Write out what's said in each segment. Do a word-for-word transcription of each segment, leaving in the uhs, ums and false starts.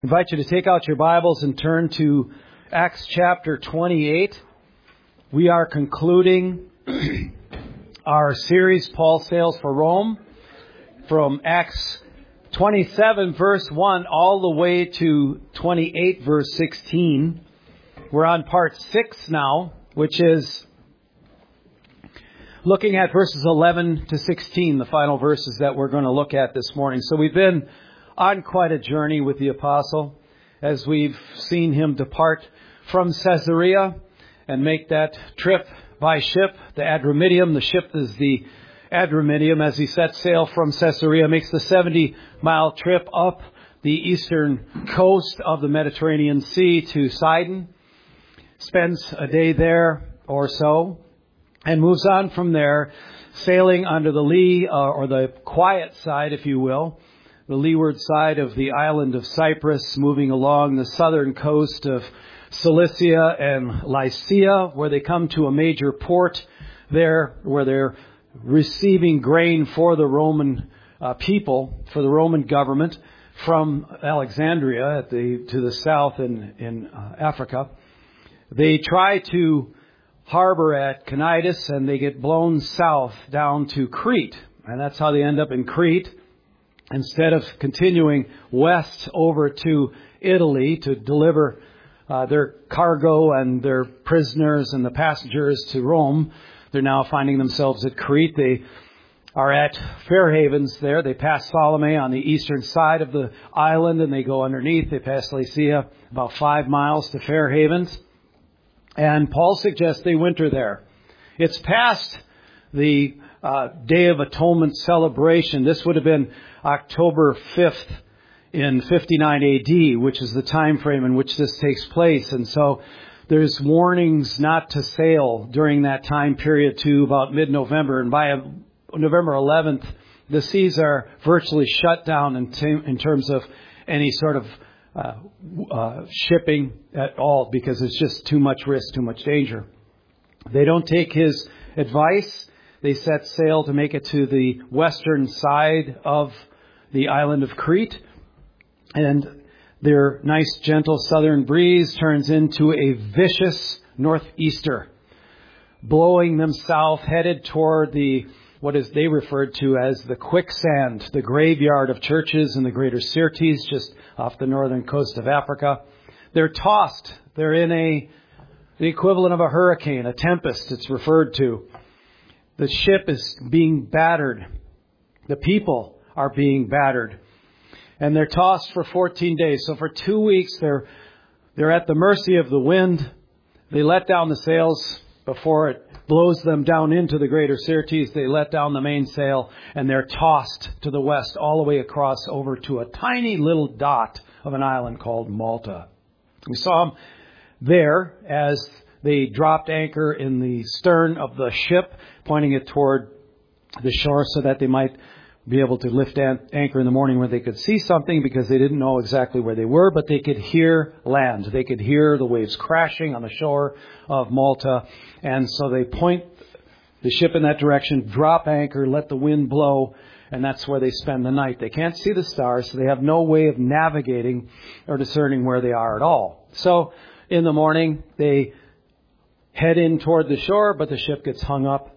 I invite you to take out your Bibles and turn to Acts chapter twenty-eight. We are concluding our series, Paul Sails for Rome, from Acts twenty-seven verse one all the way to twenty-eight verse sixteen. We're on part six now, which is looking at verses eleven to sixteen, the final verses that we're going to look at this morning. So we've been on quite a journey with the apostle as we've seen him depart from Caesarea and make that trip by ship, the Adramyttium. The ship is the Adramyttium as he sets sail from Caesarea, makes the seventy mile trip up the eastern coast of the Mediterranean Sea to Sidon, spends a day there or so, and moves on from there, sailing under the lee, uh, or the quiet side, if you will, the leeward side of the island of Cyprus, moving along the southern coast of Cilicia and Lycia, where they come to a major port there, where they're receiving grain for the Roman uh, people, for the Roman government, from Alexandria at the to the south in, in uh, Africa. They try to harbor at Cnidus, and they get blown south down to Crete. And that's how they end up in Crete, instead of continuing west over to Italy to deliver uh, their cargo and their prisoners and the passengers to Rome. They're now finding themselves at Crete. They are at Fair Havens there. They pass Salome on the eastern side of the island, and they go underneath. They pass Lycia, about five miles to Fair Havens. And Paul suggests they winter there. It's past the uh, Day of Atonement celebration. This would have been October fifth in fifty-nine A D, which is the time frame in which this takes place. And so there's warnings not to sail during that time period to about mid-November. And by November eleventh, the seas are virtually shut down in, t- in terms of any sort of uh, uh, shipping at all, because it's just too much risk, too much danger. They don't take his advice. They set sail to make it to the western side of the island of Crete. And their nice, gentle southern breeze turns into a vicious northeaster, blowing them south, headed toward the, what is they referred to as the quicksand, the graveyard of churches in the greater Syrtis, just off the northern coast of Africa. They're tossed. They're in a, the equivalent of a hurricane, a tempest it's referred to. The ship is being battered. The people are being battered. And they're tossed for fourteen days. So for two weeks, they're they're at the mercy of the wind. They let down the sails before it blows them down into the greater Syrtis. They let down the mainsail, and they're tossed to the west all the way across over to a tiny little dot of an island called Malta. We saw them there as they dropped anchor in the stern of the ship, pointing it toward the shore so that they might be able to lift anchor in the morning where they could see something, because they didn't know exactly where they were, but they could hear land. They could hear the waves crashing on the shore of Malta. And so they point the ship in that direction, drop anchor, let the wind blow, and that's where they spend the night. They can't see the stars, so they have no way of navigating or discerning where they are at all. So in the morning, they head in toward the shore, but the ship gets hung up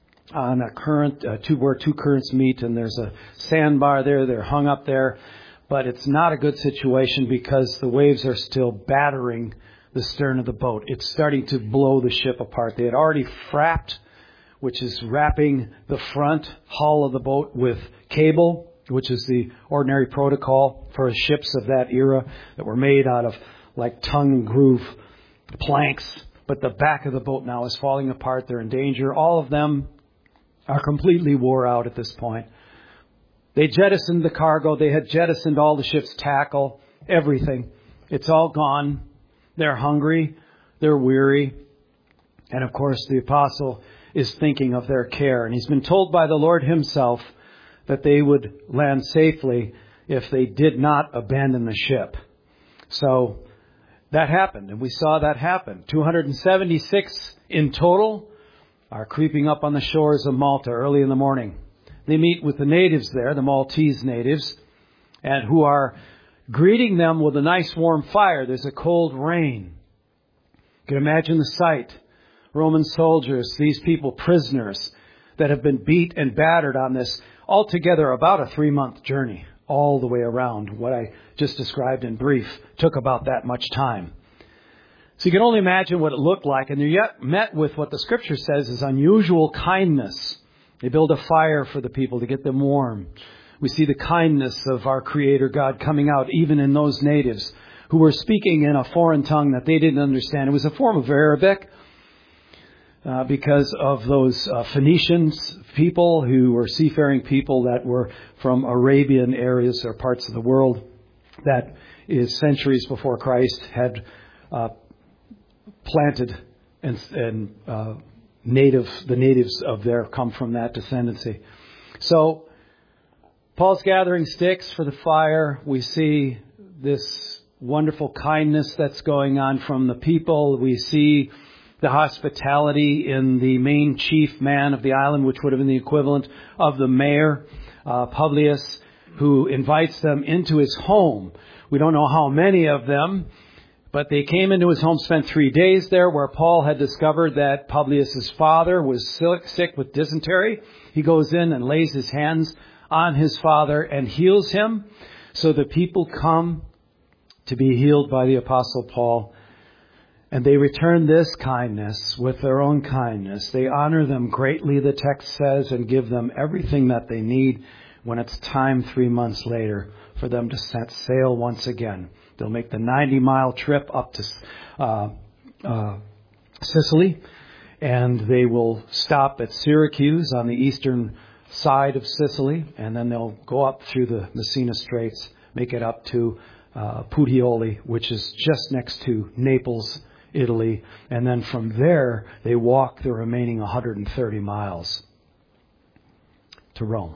on a current, uh, two, where two currents meet, and there's a sandbar there. They're hung up there, but it's not a good situation because the waves are still battering the stern of the boat. It's starting to blow the ship apart. They had already frapped, which is wrapping the front hull of the boat with cable, which is the ordinary protocol for ships of that era that were made out of like tongue and groove planks. But the back of the boat now is falling apart. They're in danger. All of them are completely wore out at this point. They jettisoned the cargo. They had jettisoned all the ship's tackle, everything. It's all gone. They're hungry. They're weary. And of course, the apostle is thinking of their care. And he's been told by the Lord himself that they would land safely if they did not abandon the ship. So that happened, and we saw that happen. two hundred seventy-six in total are creeping up on the shores of Malta early in the morning. They meet with the natives there, the Maltese natives, and who are greeting them with a nice warm fire. There's a cold rain. You can imagine the sight. Roman soldiers, these people, prisoners that have been beat and battered on this altogether about a three-month journey all the way around. What I just described in brief took about that much time. So you can only imagine what it looked like, and they're yet met with what the Scripture says is unusual kindness. They build a fire for the people to get them warm. We see the kindness of our Creator God coming out even in those natives who were speaking in a foreign tongue that they didn't understand. It was a form of Arabic uh, because of those uh, Phoenicians people who were seafaring people that were from Arabian areas or parts of the world that is centuries before Christ had uh, planted and, and uh, native the natives of there come from that descendancy. So Paul's gathering sticks for the fire. We see this wonderful kindness that's going on from the people. We see the hospitality in the main chief man of the island, which would have been the equivalent of the mayor, uh, Publius, who invites them into his home. We don't know how many of them, but they came into his home, spent three days there, where Paul had discovered that Publius' father was sick with dysentery. He goes in and lays his hands on his father and heals him. So the people come to be healed by the Apostle Paul. And they return this kindness with their own kindness. They honor them greatly, the text says, and give them everything that they need when it's time three months later for them to set sail once again. They'll make the ninety-mile trip up to uh, uh, Sicily, and they will stop at Syracuse on the eastern side of Sicily, and then they'll go up through the Messina Straits, make it up to uh, Puteoli, which is just next to Naples, Italy, and then from there they walk the remaining one hundred thirty miles to Rome.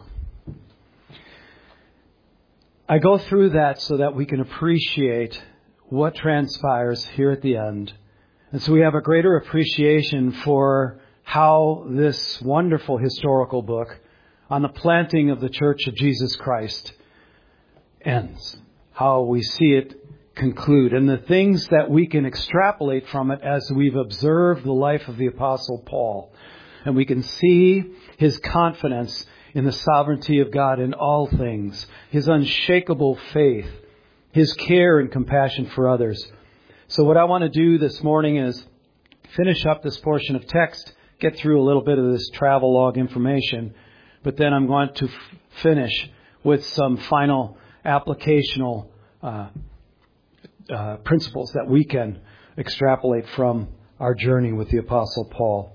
I go through that so that we can appreciate what transpires here at the end. And so we have a greater appreciation for how this wonderful historical book on the planting of the Church of Jesus Christ ends. How we see it conclude. And the things that we can extrapolate from it as we've observed the life of the Apostle Paul. And we can see his confidence in the sovereignty of God in all things, his unshakable faith, his care and compassion for others. So what I want to do this morning is finish up this portion of text, get through a little bit of this travel log information, but then I'm going to f- finish with some final applicational uh, uh, principles that we can extrapolate from our journey with the Apostle Paul.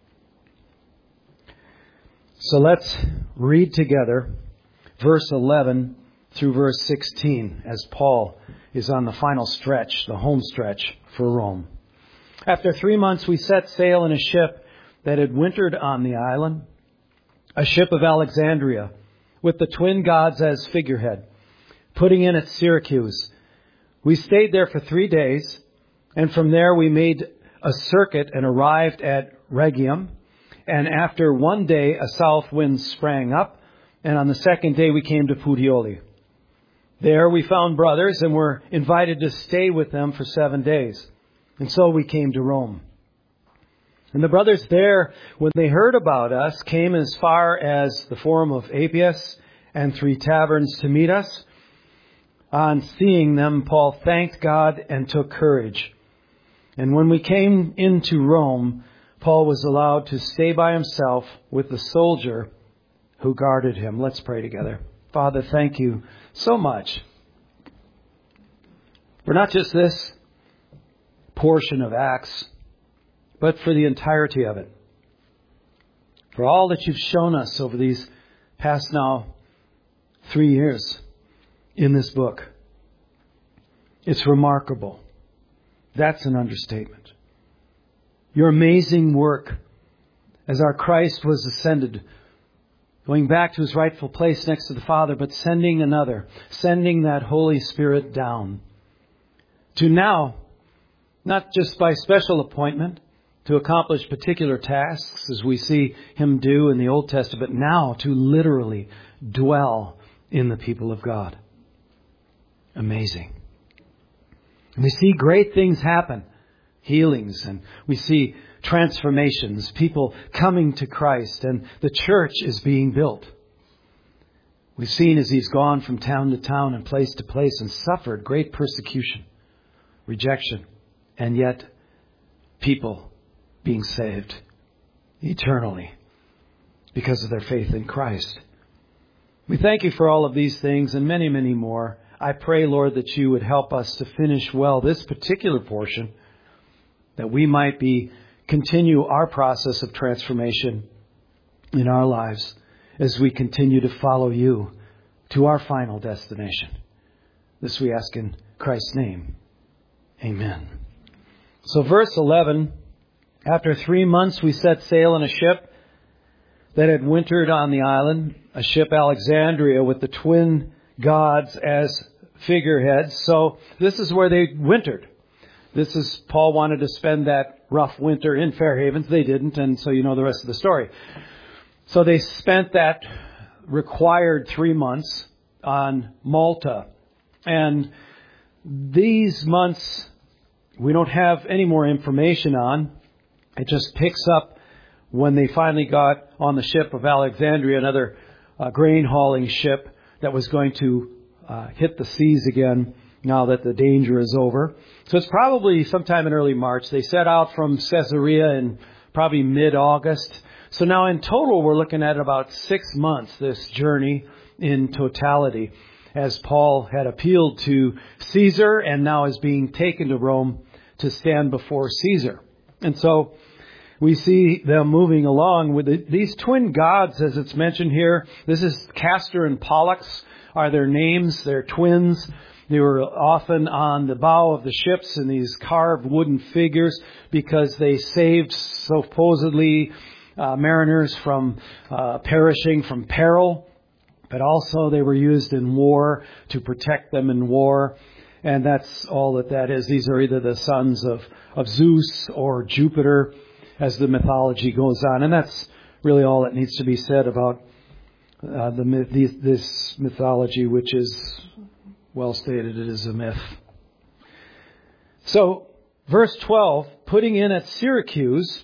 So let's read together verse eleven through verse sixteen as Paul is on the final stretch, the home stretch for Rome. After three months, we set sail in a ship that had wintered on the island, a ship of Alexandria, with the twin gods as figurehead, putting in at Syracuse. We stayed there for three days, and from there we made a circuit and arrived at Rhegium. And after one day, a south wind sprang up, and on the second day we came to Puteoli. There we found brothers and were invited to stay with them for seven days. And so we came to Rome. And the brothers there, when they heard about us, came as far as the Forum of Appius and Three Taverns to meet us. On seeing them, Paul thanked God and took courage. And when we came into Rome, Paul was allowed to stay by himself with the soldier who guarded him. Let's pray together. Father, thank you so much for not just this portion of Acts, but for the entirety of it. For all that you've shown us over these past now three years in this book. It's remarkable. That's an understatement. Your amazing work as our Christ was ascended, going back to his rightful place next to the Father, but sending another, sending that Holy Spirit down to now, not just by special appointment, to accomplish particular tasks as we see him do in the Old Testament, but now to literally dwell in the people of God. amazing. And we see great things happen. Healings, and we see transformations, people coming to Christ, and the church is being built. We've seen as he's gone from town to town and place to place and suffered great persecution, rejection, and yet people being saved eternally because of their faith in Christ. We thank you for all of these things and many, many more. I pray, Lord, that you would help us to finish well this particular portion, that we might be continue our process of transformation in our lives as we continue to follow you to our final destination. This we ask in Christ's name. Amen. So verse eleven, after three months we set sail in a ship that had wintered on the island, a ship Alexandria with the twin gods as figureheads. So this is where they wintered. This is, Paul wanted to spend that rough winter in Fair Havens. They didn't, and so you know the rest of the story. So they spent that required three months on Malta. And these months, we don't have any more information on. It just picks up when they finally got on the ship of Alexandria, another uh, grain hauling ship that was going to uh, hit the seas again now that the danger is over. So it's probably sometime in early March. They set out from Caesarea in probably mid-August. So now in total, we're looking at about six months, this journey in totality, as Paul had appealed to Caesar and now is being taken to Rome to stand before Caesar. And so we see them moving along with the, these twin gods, as it's mentioned here. This is Castor and Pollux are their names. They're twins. They were often on the bow of the ships in these carved wooden figures because they saved supposedly uh, mariners from uh, perishing from peril. But also they were used in war to protect them in war. And that's all that that is. These are either the sons of, of Zeus or Jupiter as the mythology goes on. And that's really all that needs to be said about uh, the these, this mythology, which is well stated. It is a myth. So, verse twelve, putting in at Syracuse,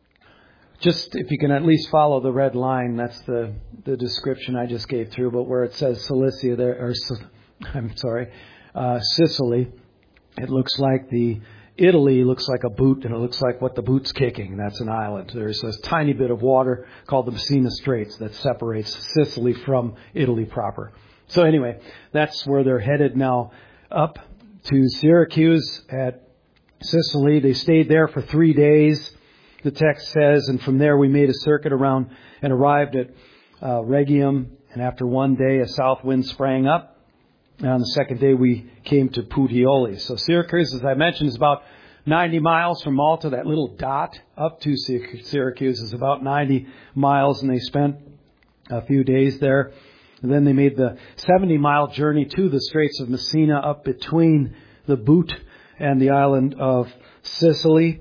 just if you can at least follow the red line, that's the, the description I just gave through, but where it says Cilicia there, or I'm sorry, uh, Sicily, it looks like the Italy looks like a boot, and it looks like what the boot's kicking. That's an island. There's this tiny bit of water called the Messina Straits that separates Sicily from Italy proper. So anyway, that's where they're headed now, up to Syracuse at Sicily. They stayed there for three days, the text says, and from there we made a circuit around and arrived at uh, Rhegium. And after one day, a south wind sprang up. And on the second day, we came to Puteoli. So Syracuse, as I mentioned, is about ninety miles from Malta. That little dot up to Syracuse is about ninety miles, and they spent a few days there. And then they made the seventy-mile journey to the Straits of Messina up between the Boot and the island of Sicily.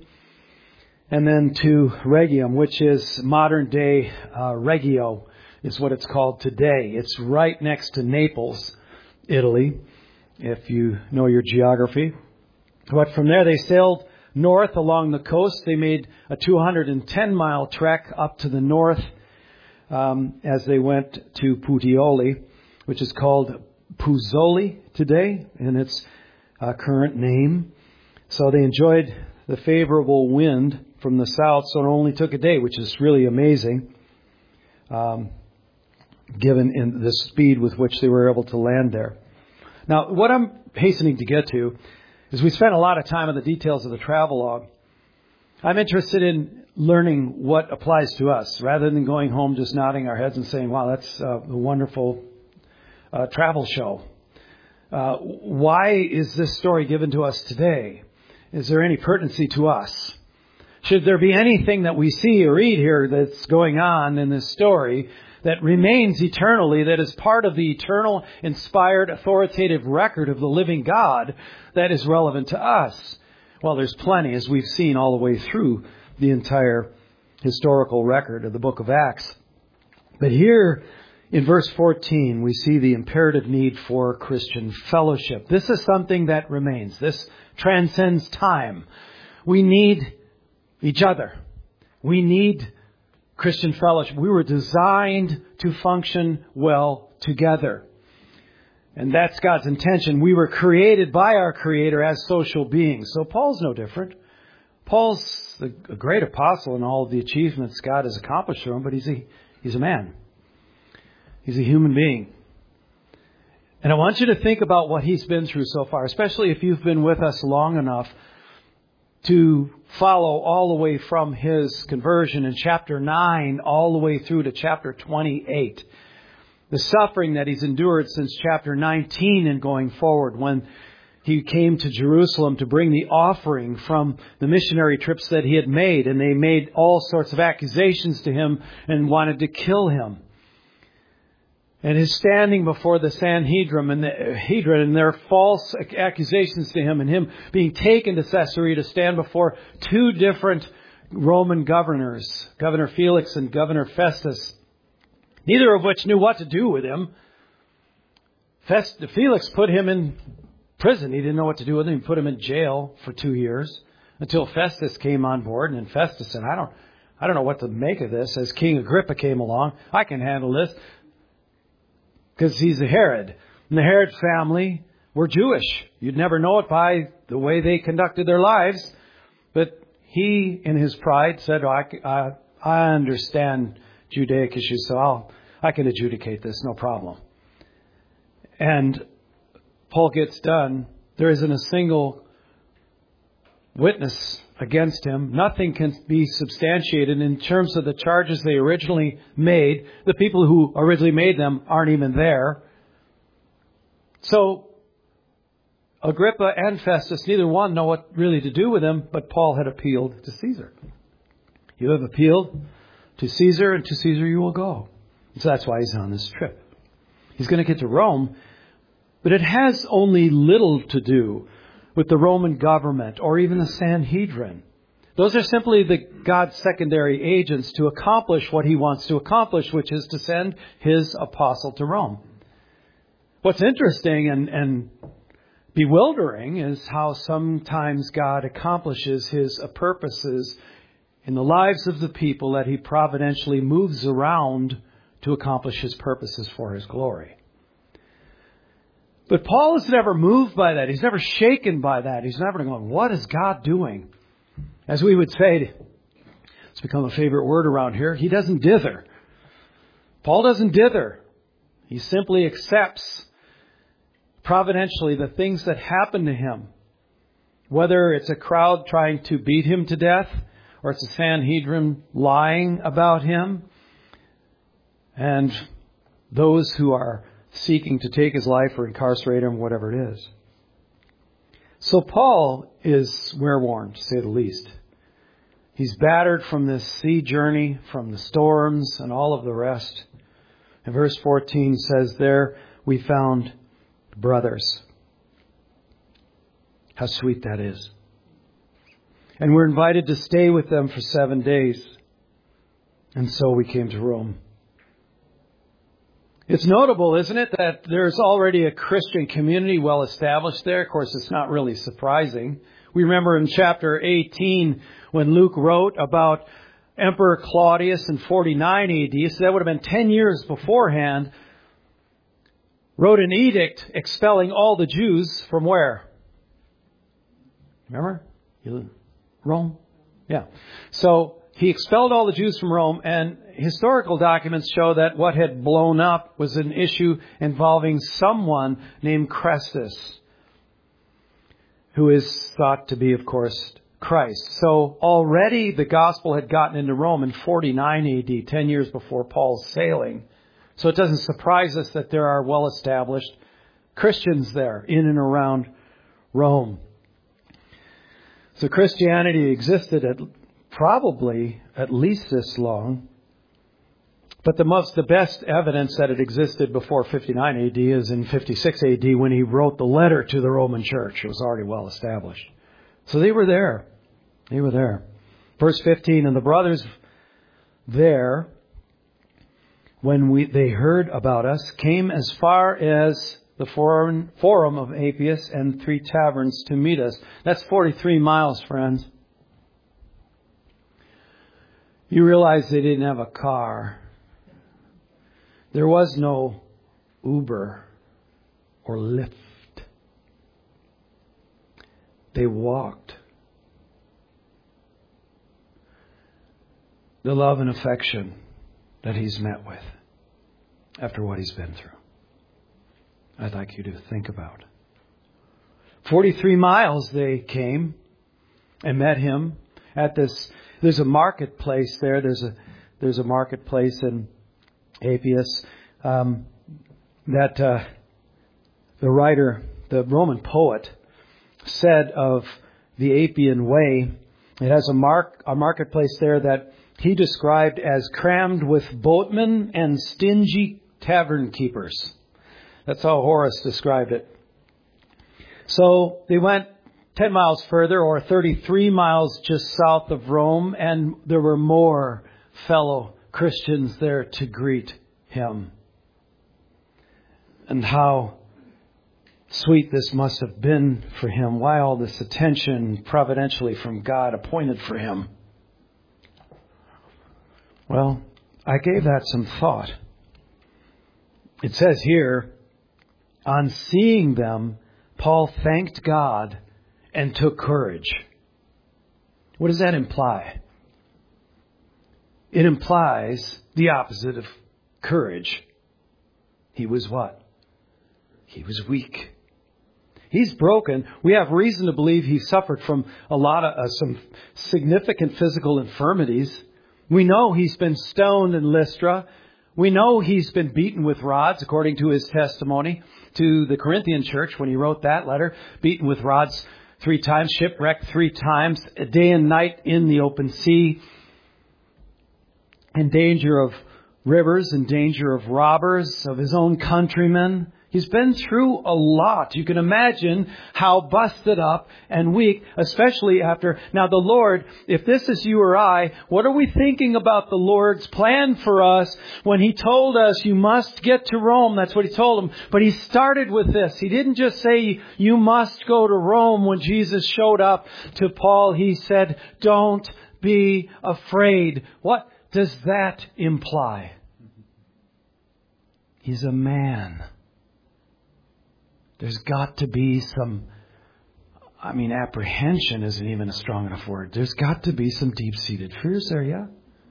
And then to Rhegium, which is modern-day uh, Reggio, is what it's called today. It's right next to Naples, Italy, if you know your geography. But from there they sailed north along the coast. They made a two hundred ten mile trek up to the north um, as they went to Puteoli, which is called Puzzoli today in its uh, current name. So they enjoyed the favorable wind from the south, so it only took a day, which is really amazing, um, given in the speed with which they were able to land there. Now, what I'm hastening to get to is we spent a lot of time on the details of the travelogue. I'm interested in learning what applies to us, rather than going home just nodding our heads and saying, wow, that's uh, a wonderful uh, travel show. Uh, why is this story given to us today? Is there any pertinency to us? Should there be anything that we see or read here that's going on in this story that remains eternally, that is part of the eternal, inspired, authoritative record of the living God that is relevant to us? Well, there's plenty, as we've seen all the way through the entire historical record of the book of Acts. But here In verse fourteen, we see the imperative need for Christian fellowship. This is something that remains. This transcends time. We need each other. We need Christian fellowship. We were designed to function well together. And that's God's intention. We were created by our Creator as social beings. So Paul's no different. Paul's a great apostle in all of the achievements God has accomplished through him, but he's a, he's a man. He's a human being. And I want you to think about what he's been through so far, especially if you've been with us long enough to follow all the way from his conversion in chapter nine all the way through to chapter twenty-eight. The suffering that he's endured since chapter nineteen and going forward, when he came to Jerusalem to bring the offering from the missionary trips that he had made, and they made all sorts of accusations to him and wanted to kill him. And his standing before the Sanhedrin and, the, Hedron and their false accusations to him, and him being taken to Caesarea to stand before two different Roman governors, Governor Felix and Governor Festus, neither of which knew what to do with him. Fest, Felix put him in prison. He didn't know what to do with him. He put him in jail for two years until Festus came on board. And then Festus said, I don't, I don't know what to make of this. As King Agrippa came along, I can handle this. Because he's a Herod. And the Herod family were Jewish. You'd never know it by the way they conducted their lives. But he, in his pride, said, oh, I, I, I understand Judaic issues, so I'll, I can adjudicate this, no problem. And Paul gets done. There isn't a single witness against him. Nothing can be substantiated in terms of the charges they originally made. The people who originally made them aren't even there. So Agrippa and Festus, neither one know what really to do with him, but Paul had appealed to Caesar. You have appealed to Caesar, and to Caesar you will go. So that's why he's on this trip. He's going to get to Rome, but it has only little to do with the Roman government or even the Sanhedrin. Those are simply the God's secondary agents to accomplish what he wants to accomplish, which is to send his apostle to Rome. What's interesting and, and bewildering is how sometimes God accomplishes his purposes in the lives of the people that he providentially moves around to accomplish his purposes for his glory. But Paul is never moved by that. He's never shaken by that. He's never going, what is God doing? As we would say, it's become a favorite word around here, he doesn't dither. Paul doesn't dither. He simply accepts providentially the things that happen to him. Whether it's a crowd trying to beat him to death, or it's a Sanhedrin lying about him, and those who are seeking to take his life or incarcerate him, whatever it is. So Paul is wear-worn, to say the least. He's battered from this sea journey, from the storms and all of the rest. And verse fourteen says, there we found brothers. How sweet that is. And we're invited to stay with them for seven days. And so we came to Rome. It's notable, isn't it, that there's already a Christian community well established there. Of course, it's not really surprising. We remember in chapter eighteen when Luke wrote about Emperor Claudius in forty-nine A D, so that would have been ten years beforehand, wrote an edict expelling all the Jews from where? Remember? Rome? Yeah. So he expelled all the Jews from Rome, and historical documents show that what had blown up was an issue involving someone named Chrestus, who is thought to be, of course, Christ. So already the gospel had gotten into Rome in forty-nine A D, ten years before Paul's sailing. So it doesn't surprise us that there are well-established Christians there in and around Rome. So Christianity existed at probably at least this long. But the most, the best evidence that it existed before fifty-nine A D is in fifty-six A D when he wrote the letter to the Roman church. It was already well established. So they were there. They were there. Verse fifteen, and the brothers there when we they heard about us, came as far as the forum, forum of Appius and three taverns to meet us. That's forty-three miles, friends. You realize they didn't have a car. There was no Uber or Lyft. They walked. The love and affection that he's met with after what he's been through, I'd like you to think about. forty-three miles they came and met him at this. There's a marketplace there. There's a there's a marketplace in Appius um, that uh, the writer, the Roman poet, said of the Appian Way. It has a mark a marketplace there that he described as crammed with boatmen and stingy tavern keepers. That's how Horace described it. So they went ten miles further, or thirty-three miles just south of Rome, and there were more fellow Christians there to greet him. And how sweet this must have been for him. Why all this attention providentially from God appointed for him? Well, I gave that some thought. It says here, on seeing them, Paul thanked God and took courage. What does that imply? It implies the opposite of courage. He was what? He was weak. He's broken. We have reason to believe he suffered from a lot of uh, some significant physical infirmities. We know he's been stoned in Lystra. We know he's been beaten with rods, according to his testimony to the Corinthian church when he wrote that letter. Beaten with rods three times, shipwrecked three times, a day and night in the open sea, in danger of rivers, in danger of robbers, of his own countrymen. He's been through a lot. You can imagine how busted up and weak, especially after. Now the Lord, if this is you or I, what are we thinking about the Lord's plan for us when He told us you must get to Rome? That's what He told him. But He started with this. He didn't just say you must go to Rome when Jesus showed up to Paul. He said, don't be afraid. What does that imply? He's a man. There's got to be some, I mean, apprehension isn't even a strong enough word. There's got to be some deep-seated fears there, yeah?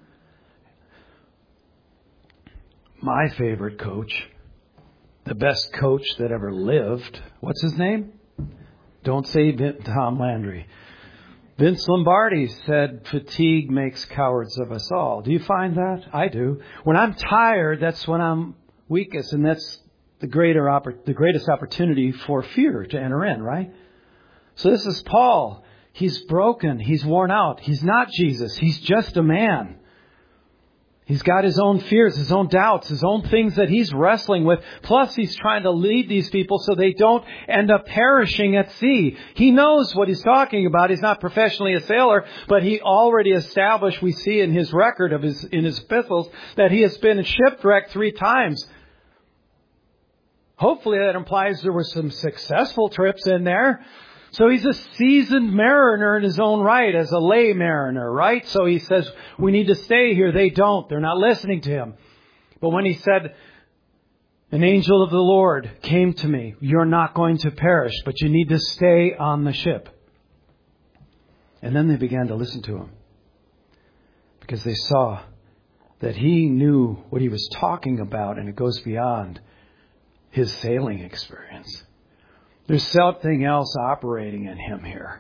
My favorite coach, the best coach that ever lived, what's his name? Don't say Tom Landry. Vince Lombardi said, fatigue makes cowards of us all. Do you find that? I do. When I'm tired, that's when I'm weakest, and that's the greater oppor- the greatest opportunity for fear to enter in, right? So this is Paul. He's broken. He's worn out. He's not Jesus. He's just a man. He's got his own fears, his own doubts, his own things that he's wrestling with. Plus, he's trying to lead these people so they don't end up perishing at sea. He knows what he's talking about. He's not professionally a sailor, but he already established, we see in his record of his in his epistles, that he has been shipwrecked three times. Hopefully that implies there were some successful trips in there. So he's a seasoned mariner in his own right, as a lay mariner, right? So he says, we need to stay here. They don't. They're not listening to him. But when he said, an angel of the Lord came to me, you're not going to perish, but you need to stay on the ship. And then they began to listen to him, because they saw that he knew what he was talking about, and it goes beyond his sailing experience. There's something else operating in him here.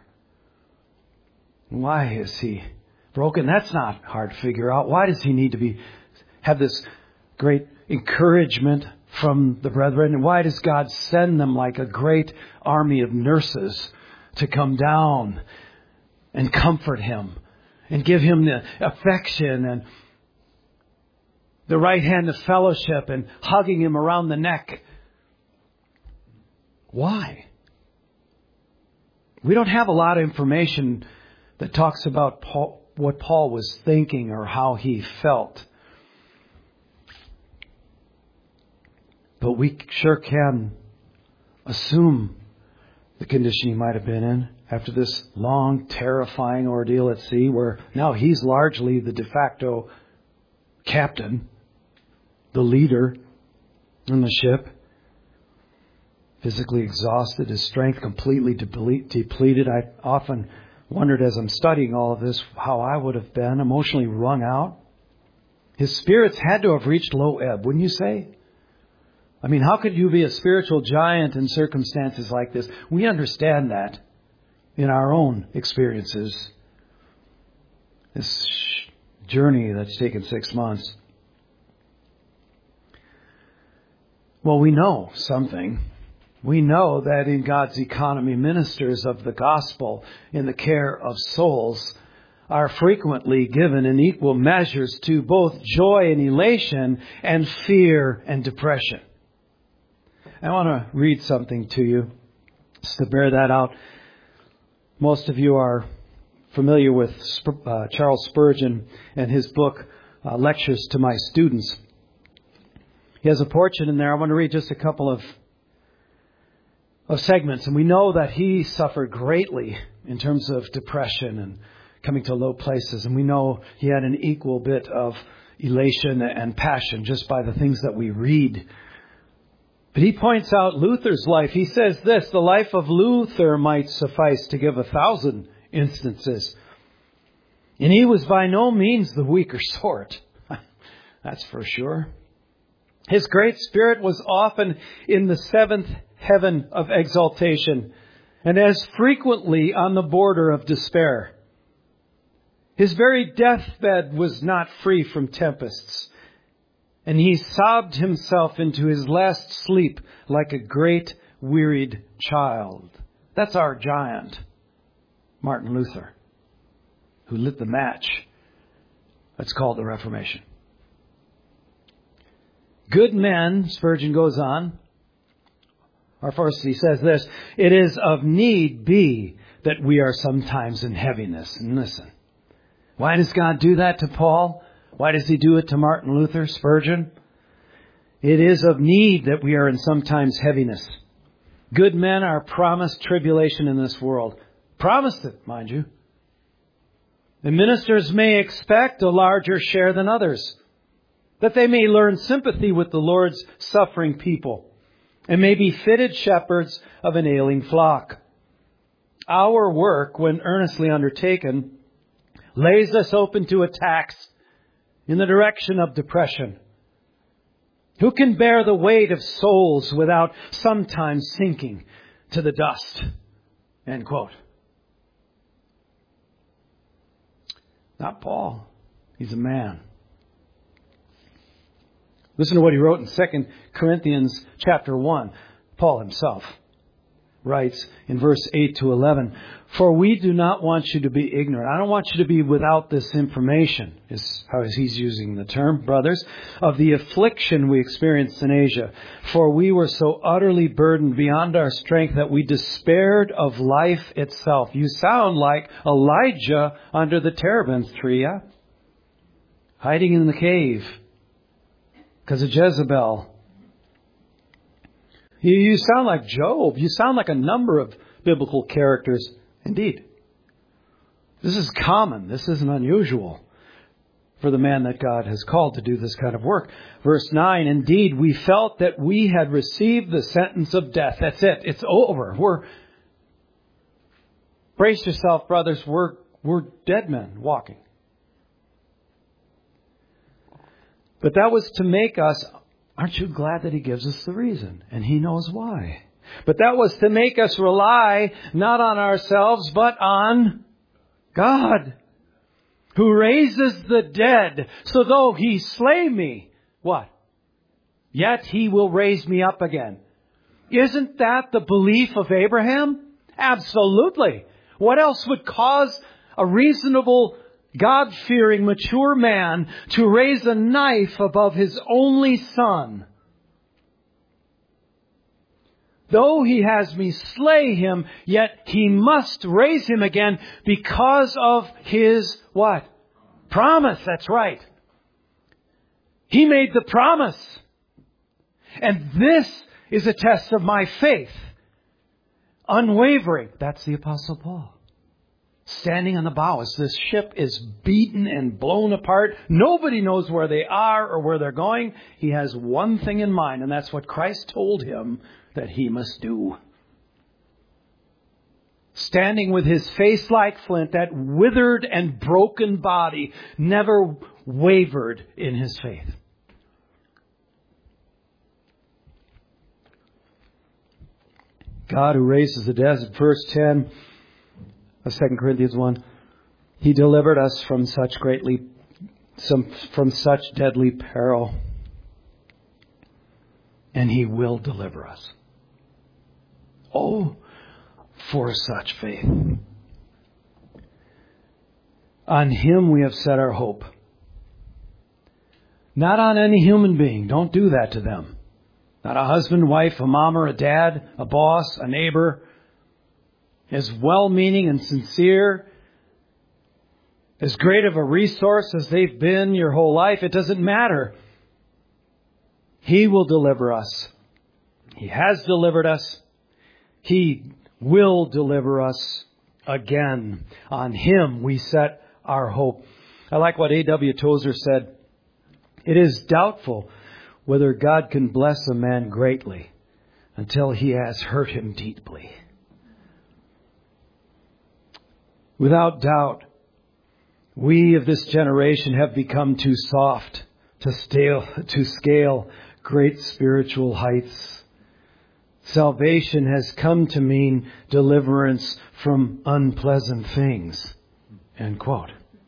Why is he broken? That's not hard to figure out. Why does he need to be have this great encouragement from the brethren? And why does God send them like a great army of nurses to come down and comfort him and give him the affection and the right hand of fellowship and hugging him around the neck? Why? We don't have a lot of information that talks about Paul, what Paul was thinking or how he felt. But we sure can assume the condition he might have been in after this long, terrifying ordeal at sea, where now he's largely the de facto captain, the leader in the ship. Physically exhausted, his strength completely depleted. I often wondered as I'm studying all of this how I would have been, emotionally wrung out. His spirits had to have reached low ebb, wouldn't you say? I mean, how could you be a spiritual giant in circumstances like this? We understand that in our own experiences. This journey that's taken six months. Well, we know something. We know that in God's economy, ministers of the gospel in the care of souls are frequently given in equal measures to both joy and elation and fear and depression. I want to read something to you just to bear that out. Most of you are familiar with uh, Charles Spurgeon and his book, uh, Lectures to My Students. He has a portion in there. I want to read just a couple of of segments. And we know that he suffered greatly in terms of depression and coming to low places. And we know he had an equal bit of elation and passion just by the things that we read. But he points out Luther's life. He says this, the life of Luther might suffice to give a thousand instances. And he was by no means the weaker sort. That's for sure. His great spirit was often in the seventh heaven of exaltation, and as frequently on the border of despair. His very deathbed was not free from tempests, and he sobbed himself into his last sleep like a great wearied child. That's our giant, Martin Luther, who lit the match that's called the Reformation. Good men, Spurgeon goes on, or first he says this, it is of need be that we are sometimes in heaviness. And listen, why does God do that to Paul? Why does he do it to Martin Luther, Spurgeon? It is of need that we are in sometimes heaviness. Good men are promised tribulation in this world. Promised it, mind you. The ministers may expect a larger share than others, that they may learn sympathy with the Lord's suffering people and may be fitted shepherds of an ailing flock. Our work, when earnestly undertaken, lays us open to attacks in the direction of depression. Who can bear the weight of souls without sometimes sinking to the dust? End quote. Not Paul. He's a man. Listen to what he wrote in Second Corinthians chapter one. Paul himself writes in verse eight to eleven, for we do not want you to be ignorant. I don't want you to be without this information, is how he's using the term, brothers, of the affliction we experienced in Asia. For we were so utterly burdened beyond our strength that we despaired of life itself. You sound like Elijah under the terebinth tree, yeah? Hiding in the cave because of Jezebel. You, you sound like Job. You sound like a number of biblical characters. Indeed. This is common. This isn't unusual for the man that God has called to do this kind of work. Verse nine, indeed, we felt that we had received the sentence of death. That's it. It's over. We're, brace yourself, brothers. We're, we're dead men walking. But that was to make us, aren't you glad that he gives us the reason? And he knows why. But that was to make us rely not on ourselves, but on God, who raises the dead. So though he slay me, what? Yet he will raise me up again. Isn't that the belief of Abraham? Absolutely. What else would cause a reasonable, God-fearing, mature man to raise a knife above his only son? Though he has me slay him, yet he must raise him again because of his what? Promise. That's right. He made the promise. And this is a test of my faith. Unwavering. That's the Apostle Paul. Standing on the bow as this ship is beaten and blown apart. Nobody knows where they are or where they're going. He has one thing in mind, and that's what Christ told him that he must do. Standing with his face like flint, that withered and broken body never wavered in his faith. God who raises the dead, verse ten of Second Corinthians one, He delivered us from such greatly, some, from such deadly peril, and He will deliver us. Oh, for such faith. On Him we have set our hope. Not on any human being. Don't do that to them. Not a husband, wife, a mom or a dad, a boss, a neighbor. As well-meaning and sincere, as great of a resource as they've been your whole life, it doesn't matter. He will deliver us. He has delivered us. He will deliver us again. On Him we set our hope. I like what A W Tozer said. It is doubtful whether God can bless a man greatly until He has hurt him deeply. Without doubt, we of this generation have become too soft to scale, to scale great spiritual heights. Salvation has come to mean deliverance from unpleasant things. End quote.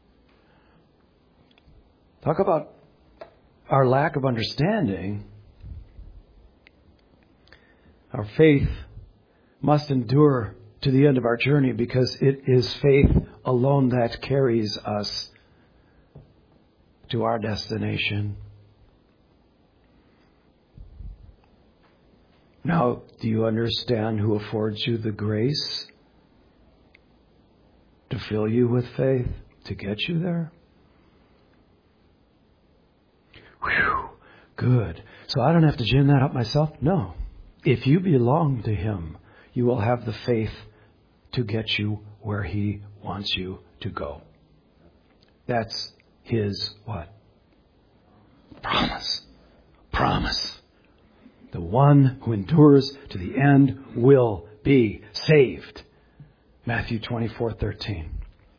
Talk about our lack of understanding. Our faith must endure to the end of our journey because it is faith alone that carries us to our destination. Now, do you understand who affords you the grace to fill you with faith, to get you there? Whew, good. So I don't have to gin that up myself? No. If you belong to Him, you will have the faith to get you where He wants you to go. That's His what? Promise. Promise. The one who endures to the end will be saved. Matthew twenty-four thirteen.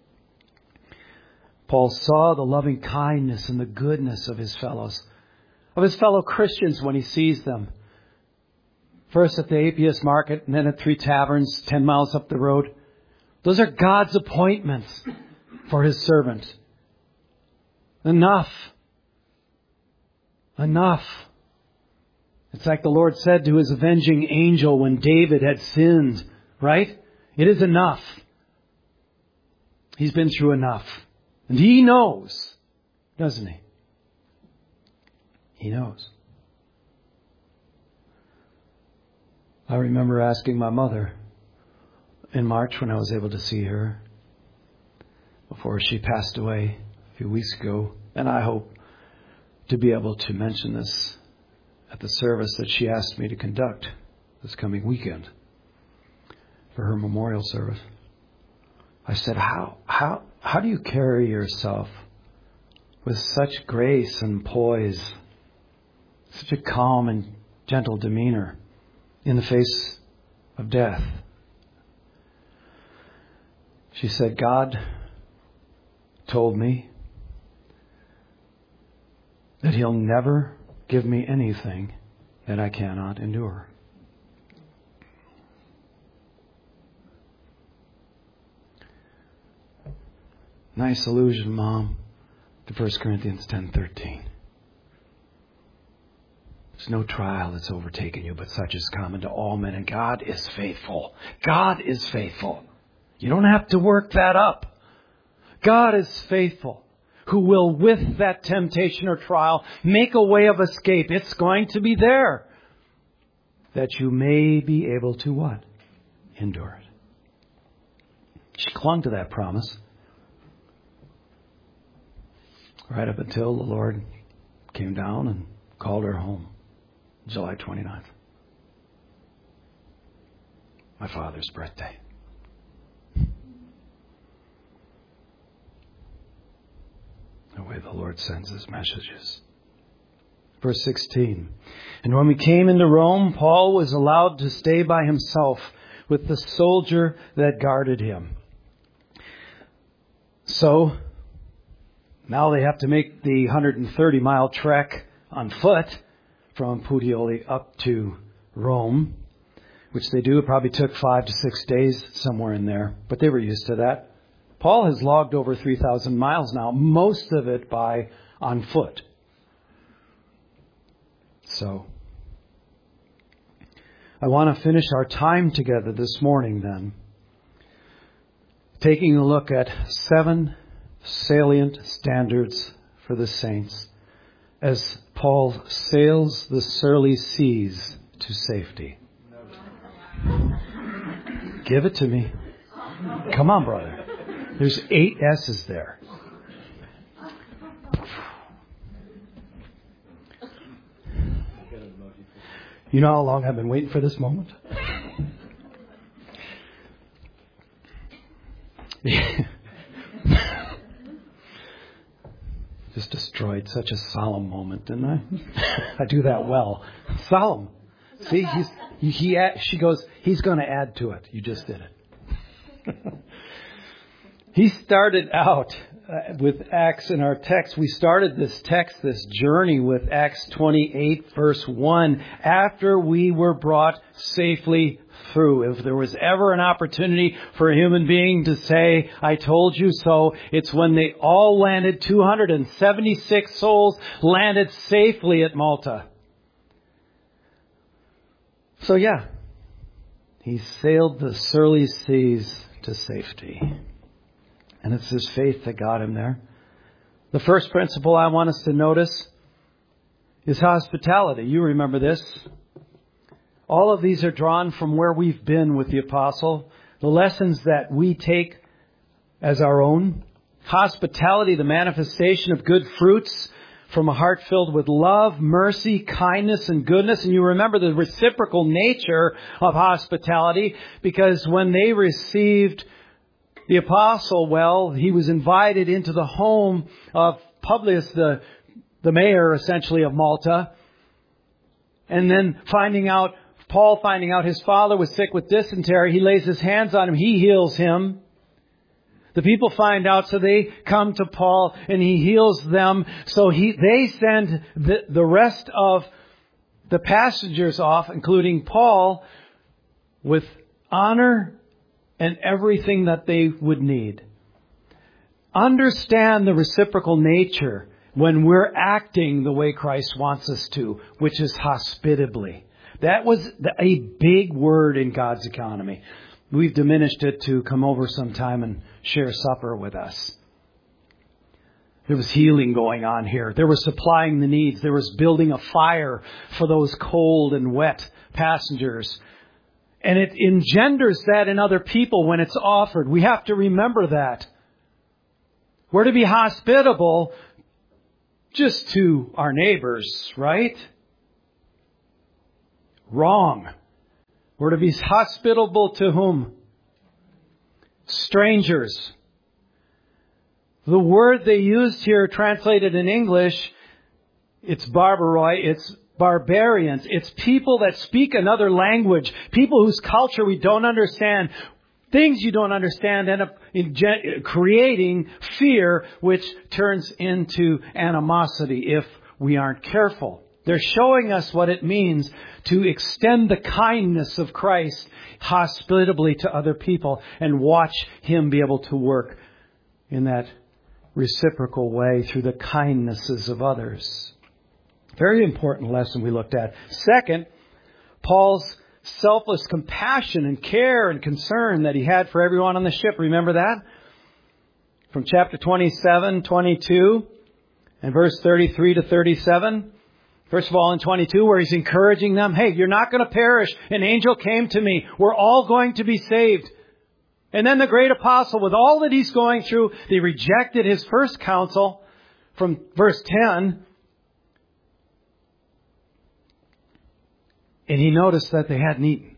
Paul saw the loving kindness and the goodness of his fellows, of his fellow Christians when he sees them. First at the A P S Market and then at Three Taverns, ten miles up the road. Those are God's appointments for His servant. Enough. Enough. It's like the Lord said to His avenging angel when David had sinned, right? It is enough. He's been through enough. And He knows, doesn't He? He knows. I remember asking my mother in March when I was able to see her before she passed away a few weeks ago. And I hope to be able to mention this at the service that she asked me to conduct this coming weekend for her memorial service. I said, how, how, how do you carry yourself with such grace and poise, such a calm and gentle demeanor in the face of death? She said, God told me that He'll never give me anything that I cannot endure. Nice allusion, Mom, to First Corinthians ten thirteen. There's no trial that's overtaken you, but such is common to all men, and God is faithful. God is faithful. You don't have to work that up. God is faithful, who will, with that temptation or trial, make a way of escape. It's going to be there, that you may be able to what? Endure it. She clung to that promise right up until the Lord came down and called her home. July twenty-ninth. My father's birthday. The way the Lord sends His messages. Verse sixteen. And when we came into Rome, Paul was allowed to stay by himself with the soldier that guarded him. So, now they have to make the one hundred thirty mile trek on foot from Puteoli up to Rome, which they do. It probably took five to six days, somewhere in there, but they were used to that. Paul has logged over three thousand miles now, most of it by on foot. So, I want to finish our time together this morning then, taking a look at seven salient standards for the saints as Paul sails the surly seas to safety. Give it to me. Come on, brother. There's eight S's there. You know how long I've been waiting for this moment? Just destroyed such a solemn moment, didn't I? I do that well. Solemn. See, he's, he, he, she goes, he's going to add to it. You just did it. He started out uh, with Acts in our text. We started this text, this journey with Acts twenty-eight, verse one, after we were brought safely through. If there was ever an opportunity for a human being to say, I told you so, it's when they all landed, two hundred seventy-six souls landed safely at Malta. So yeah, he sailed the surly seas to safety. And it's his faith that got him there. The first principle I want us to notice is hospitality. You remember this. All of these are drawn from where we've been with the apostle. The lessons that we take as our own. Hospitality, the manifestation of good fruits from a heart filled with love, mercy, kindness, and goodness. And you remember the reciprocal nature of hospitality, because when they received the apostle, well, he was invited into the home of Publius, the, the mayor, essentially, of Malta. And then finding out, Paul finding out his father was sick with dysentery, he lays his hands on him, he heals him. The people find out, so they come to Paul and he heals them. So he, they send the, the rest of the passengers off, including Paul, with honor and everything that they would need. Understand the reciprocal nature when we're acting the way Christ wants us to, which is hospitably. That was a big word in God's economy. We've diminished it to come over sometime and share supper with us. There was healing going on here. There was supplying the needs. There was building a fire for those cold and wet passengers. And it engenders that in other people when it's offered. We have to remember that. We're to be hospitable just to our neighbors, right? Wrong. We're to be hospitable to whom? Strangers. The word they used here, translated in English, it's barbaroi, it's barbarians. It's people that speak another language. People whose culture we don't understand. Things you don't understand end up in gen- creating fear, which turns into animosity if we aren't careful. They're showing us what it means to extend the kindness of Christ hospitably to other people and watch Him be able to work in that reciprocal way through the kindnesses of others. Very important lesson we looked at. Second, Paul's selfless compassion and care and concern that he had for everyone on the ship. Remember that? From chapter twenty-seven, twenty-two, and verse thirty-three to thirty-seven. First of all, in twenty-two, where he's encouraging them, hey, you're not going to perish. An angel came to me. We're all going to be saved. And then the great apostle, with all that he's going through, they rejected his first counsel from verse ten. And he noticed that they hadn't eaten.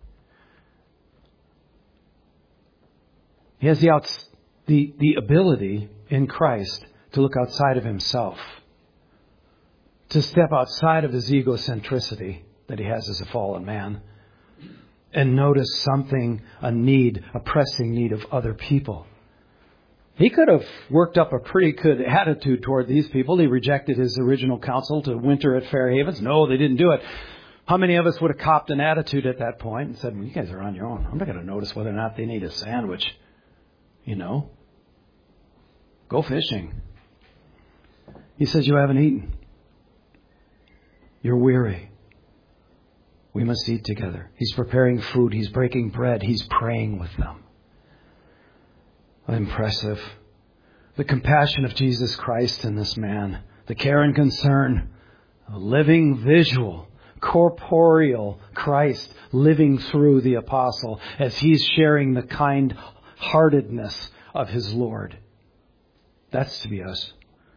He has the, outs, the, the ability in Christ to look outside of himself, to step outside of his egocentricity that he has as a fallen man, and notice something, a need, a pressing need of other people. He could have worked up a pretty good attitude toward these people. He rejected his original counsel to winter at Fair Havens. No, they didn't do it. How many of us would have copped an attitude at that point and said, well, you guys are on your own. I'm not going to notice whether or not they need a sandwich. You know, go fishing. He says, you haven't eaten. You're weary. We must eat together. He's preparing food. He's breaking bread. He's praying with them. Impressive. The compassion of Jesus Christ in this man. The care and concern. A living visual, corporeal Christ living through the apostle as he's sharing the kind-heartedness of his Lord. That's to be us.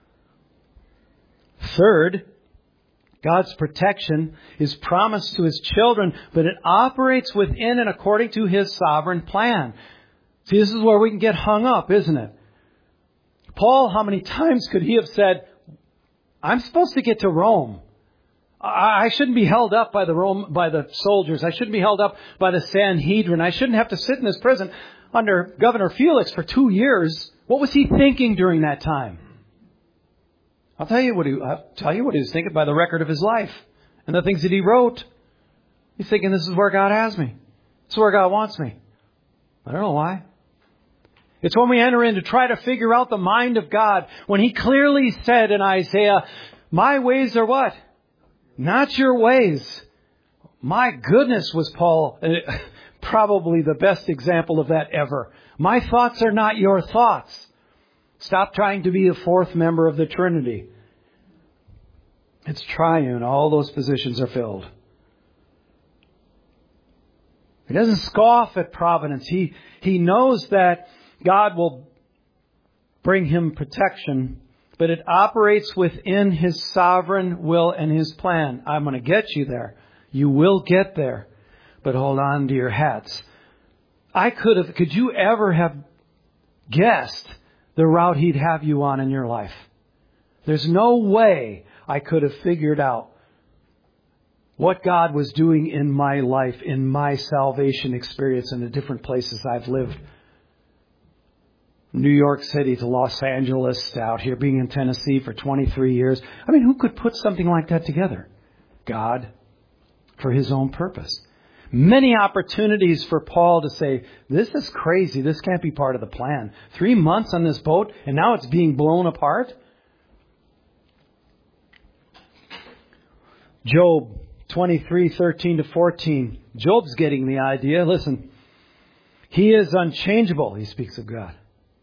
Third, God's protection is promised to his children, but it operates within and according to his sovereign plan. See, this is where we can get hung up, isn't it? Paul, how many times could he have said, I'm supposed to get to Rome. I shouldn't be held up by the Rome, by the soldiers. I shouldn't be held up by the Sanhedrin. I shouldn't have to sit in this prison under Governor Felix for two years. What was he thinking during that time? I'll tell you what he, I'll tell you what he was thinking by the record of his life and the things that he wrote. He's thinking, this is where God has me. This is where God wants me. I don't know why. It's when we enter in to try to figure out the mind of God, when he clearly said in Isaiah, my ways are what? Not your ways. My goodness, was Paul probably the best example of that ever. My thoughts are not your thoughts. Stop trying to be a fourth member of the Trinity. It's triune. All those positions are filled. He doesn't scoff at providence. He, he knows that God will bring him protection, but it operates within his sovereign will and his plan. I'm going to get you there. You will get there. But hold on to your hats. I could have, could you ever have guessed the route he'd have you on in your life? There's no way I could have figured out what God was doing in my life, in my salvation experience, in the different places I've lived. New York City to Los Angeles, out here being in Tennessee for twenty-three years. I mean, who could put something like that together? God, for his own purpose. Many opportunities for Paul to say, this is crazy. This can't be part of the plan. Three months on this boat and now it's being blown apart. Job twenty-three, thirteen to fourteen. Job's getting the idea. Listen, he is unchangeable. He speaks of God.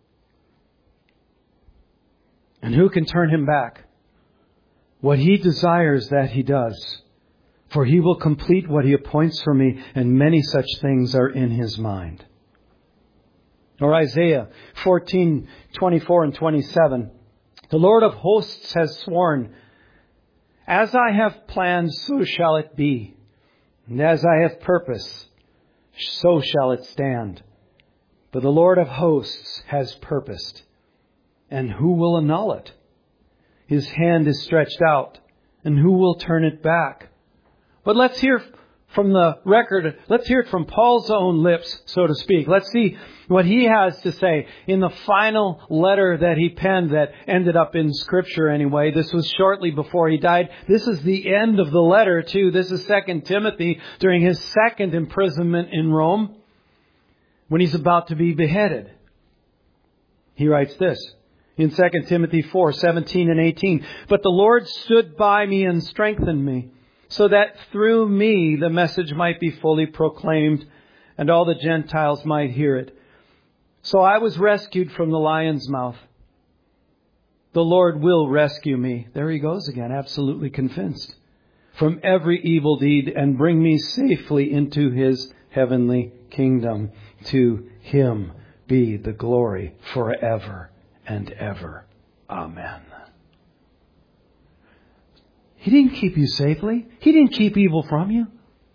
And who can turn him back? What he desires, that he does. For he will complete what he appoints for me, and many such things are in his mind. Or Isaiah fourteen, twenty-four and twenty-seven. The Lord of hosts has sworn, as I have planned, so shall it be. And as I have purposed, so shall it stand. But the Lord of hosts has purposed, and who will annul it? His hand is stretched out, and who will turn it back? But let's hear from the record, let's hear it from Paul's own lips, so to speak. Let's see what he has to say in the final letter that he penned that ended up in Scripture anyway. This was shortly before he died. This is the end of the letter too. This is Second Timothy during his second imprisonment in Rome when he's about to be beheaded. He writes this in Second Timothy four, seventeen and eighteen. But the Lord stood by me and strengthened me, so that through me the message might be fully proclaimed and all the Gentiles might hear it. So I was rescued from the lion's mouth. The Lord will rescue me. There he goes again, absolutely convinced. From every evil deed and bring me safely into his heavenly kingdom. To him be the glory forever and ever. Amen. He didn't keep you safely. He didn't keep evil from you.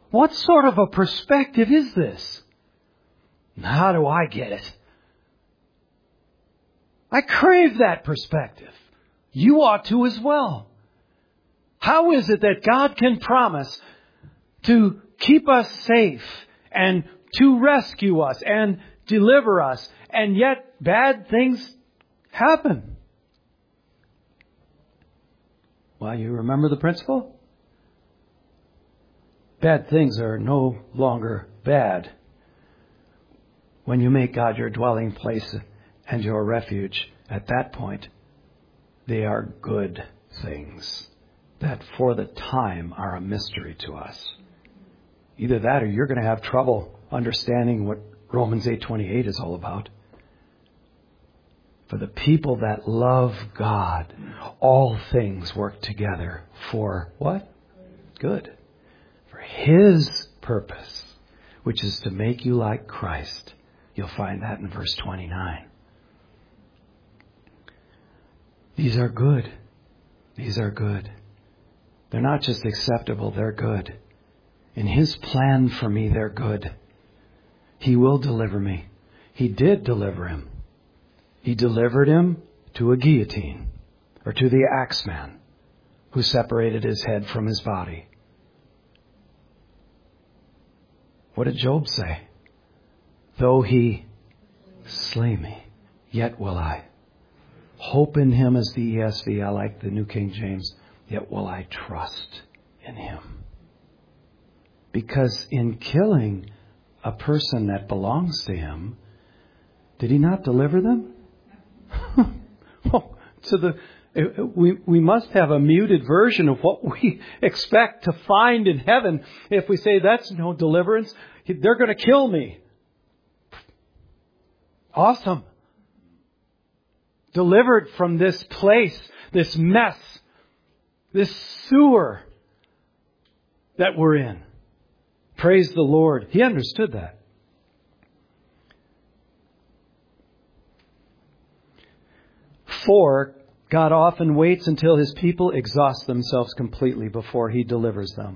What sort of a perspective is this? How do I get it? I crave that perspective. You ought to as well. How is it that God can promise to keep us safe and to rescue us and deliver us, and yet bad things happen? Well, you remember the principle? Bad things are no longer bad when you make God your dwelling place and your refuge. At that point, they are good things that for the time are a mystery to us. Either that or you're going to have trouble understanding what Romans eight twenty-eight is all about. For the people that love God, all things work together for what? Good. For His purpose, which is to make you like Christ. You'll find that in verse twenty-nine. These are good. These are good. They're not just acceptable, they're good. In His plan for me, they're good. He will deliver me. He did deliver him. He delivered him to a guillotine, or to the axeman who separated his head from his body. What did Job say? Though He slay me, yet will I. Hope in Him as the E S V. I like the New King James. Yet will I trust in Him. Because in killing a person that belongs to Him, did He not deliver them? Oh, to the we we must have a muted version of what we expect to find in heaven. If we say that's no deliverance, they're going to kill me. Awesome. Delivered from this place, this mess, this sewer that we're in. Praise the Lord. He understood that. Four, God often waits until His people exhaust themselves completely before He delivers them.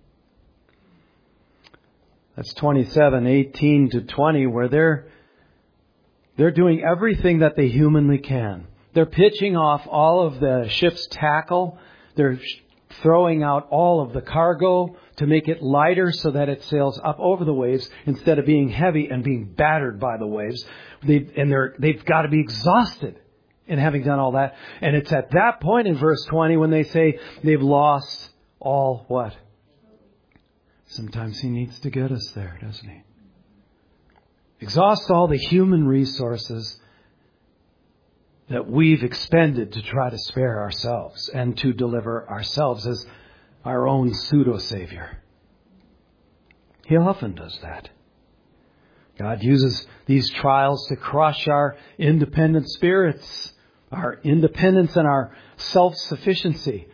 That's twenty-seven, eighteen to twenty, where they're they're doing everything that they humanly can. They're pitching off all of the ship's tackle. They're throwing out all of the cargo to make it lighter so that it sails up over the waves instead of being heavy and being battered by the waves. They, and they're, they've got to be exhausted in having done all that. And it's at that point in verse twenty when they say they've lost all what? Sometimes He needs to get us there, doesn't He? Exhaust all the human resources that we've expended to try to spare ourselves and to deliver ourselves as our own pseudo-savior. He often does that. God uses these trials to crush our independent spirits, our independence and our self-sufficiency,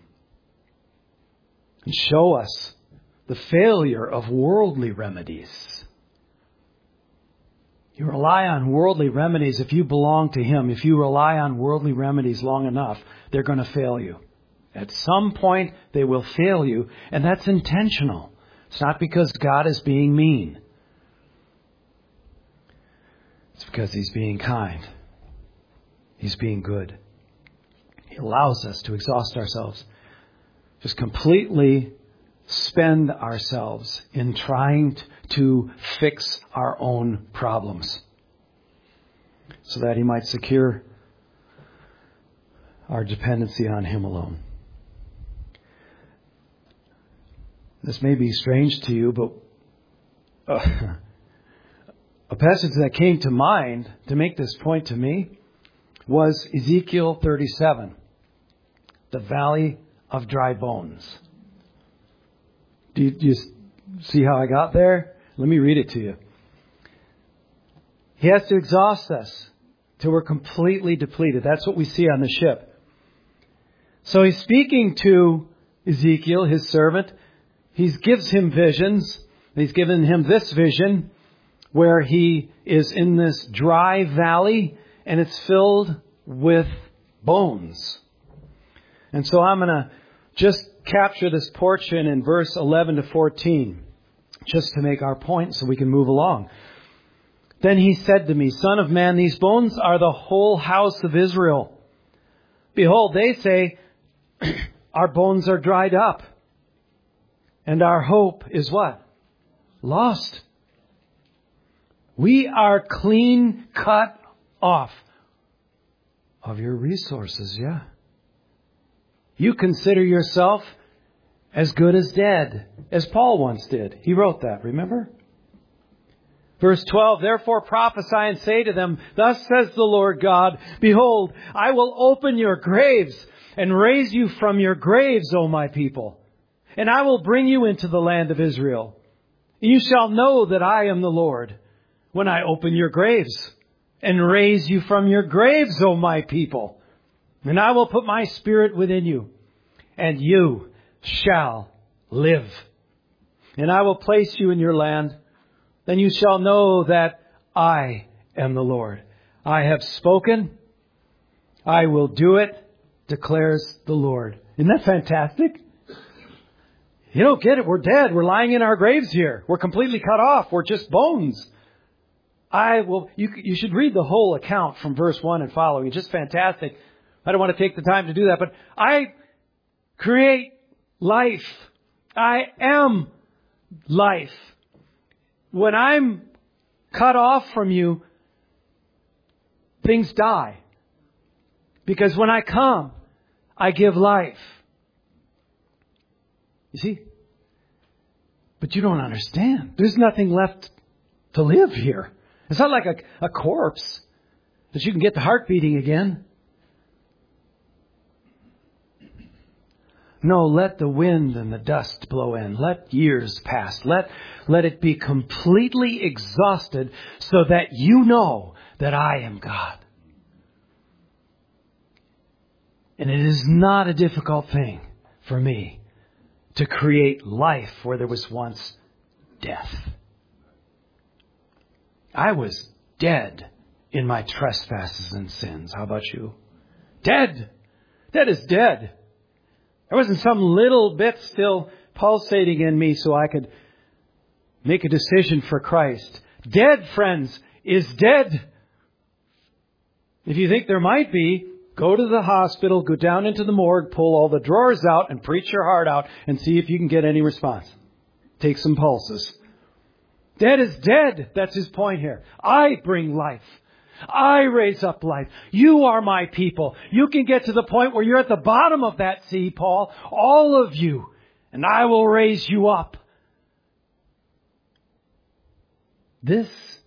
and show us the failure of worldly remedies. You rely on worldly remedies if you belong to Him. If you rely on worldly remedies long enough, they're going to fail you. At some point, they will fail you, and that's intentional. It's not because God is being mean. It's because He's being kind. He's being good. He allows us to exhaust ourselves. Just completely spend ourselves in trying to fix our own problems so that He might secure our dependency on Him alone. This may be strange to you, but uh, a passage that came to mind to make this point to me was Ezekiel thirty-seven, the valley of dry bones. Do you, do you see how I got there? Let me read it to you. He has to exhaust us till we're completely depleted. That's what we see on the ship. So He's speaking to Ezekiel, His servant. He gives him visions. He's given him this vision where he is in this dry valley and it's filled with bones. And so I'm going to just capture this portion in verse eleven to fourteen. just to make our point so we can move along. Then he said to me, Son of man, these bones are the whole house of Israel. Behold, they say, our bones are dried up. And our hope is what? Lost. We are clean cut off of your resources, yeah. You consider yourself as good as dead, as Paul once did. He wrote that, remember? Verse twelve, therefore prophesy and say to them, thus says the Lord God, behold, I will open your graves and raise you from your graves, O my people. And I will bring you into the land of Israel. You shall know that I am the Lord when I open your graves and raise you from your graves, O my people. And I will put my spirit within you, and you shall live. And I will place you in your land. Then you shall know that I am the Lord. I have spoken. I will do it, declares the Lord. Isn't that fantastic? You don't get it. We're dead. We're lying in our graves here. We're completely cut off. We're just bones. I will, you, you should read the whole account from verse one and following. It's just fantastic. I don't want to take the time to do that, but I create life. I am life. When I'm cut off from you, things die. Because when I come, I give life. You see? But you don't understand. There's nothing left to live here. It's not like a, a corpse that you can get the heart beating again. No, let the wind and the dust blow in. Let years pass. Let, let it be completely exhausted so that you know that I am God. And it is not a difficult thing for me to create life where there was once death. I was dead in my trespasses and sins. How about you? Dead. Dead is dead. There wasn't some little bit still pulsating in me so I could make a decision for Christ. Dead, friends, is dead. If you think there might be, go to the hospital, go down into the morgue, pull all the drawers out and preach your heart out and see if you can get any response. Take some pulses. Dead is dead. That's his point here. I bring life. I raise up life. You are my people. You can get to the point where you're at the bottom of that sea, Paul. All of you. And I will raise you up. This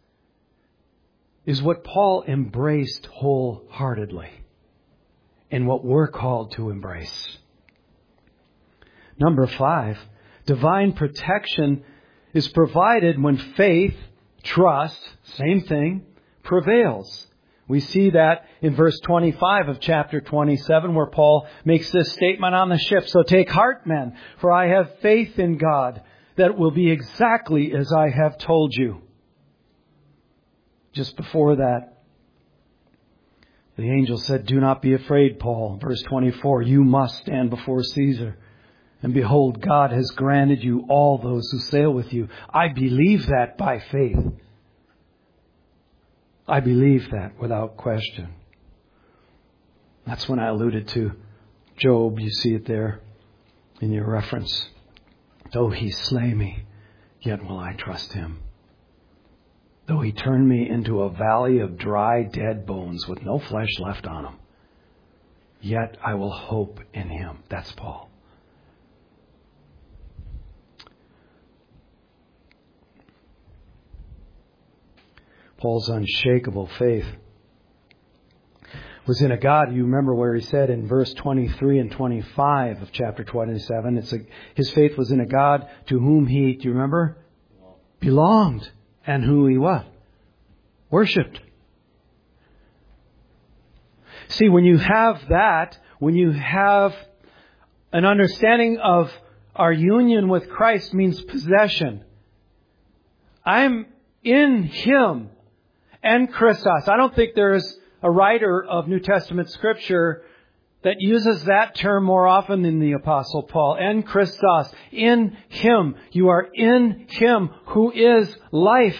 is what Paul embraced wholeheartedly. And what we're called to embrace. Number five, divine protection is provided when faith, trust, same thing, prevails. We see that in verse twenty-five of chapter twenty-seven where Paul makes this statement on the ship. So take heart, men, for I have faith in God that it will be exactly as I have told you. Just before that, the angel said, do not be afraid, Paul. Verse twenty-four, you must stand before Caesar. And behold, God has granted you all those who sail with you. I believe that by faith. I believe that without question. That's when I alluded to Job. You see it there in your reference. Though he slay me, yet will I trust him. Though he turn me into a valley of dry, dead bones with no flesh left on them, yet I will hope in him. That's Paul. Paul's unshakable faith was in a God. You remember where he said in verse twenty-three and twenty-five of chapter twenty-seven, it's a, his faith was in a God to whom he, do you remember? Belonged. And who he what? Worshipped. See, when you have that, when you have an understanding of our union with Christ means possession. I'm in him. And Christos. I don't think there is a writer of New Testament scripture that uses that term more often than the Apostle Paul. En Christos, in Him. You are in Him who is life.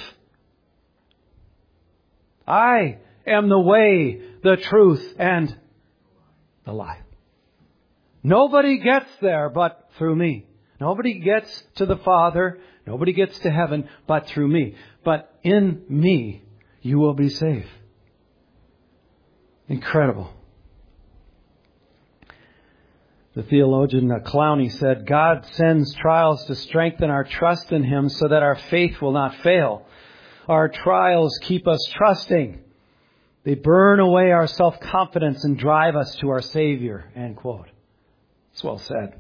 I am the way, the truth, and the life. Nobody gets there but through me. Nobody gets to the Father. Nobody gets to heaven but through me. But in me, you will be safe. Incredible. The theologian Clowney said, God sends trials to strengthen our trust in Him so that our faith will not fail. Our trials keep us trusting. They burn away our self-confidence and drive us to our Savior. End quote. It's well said.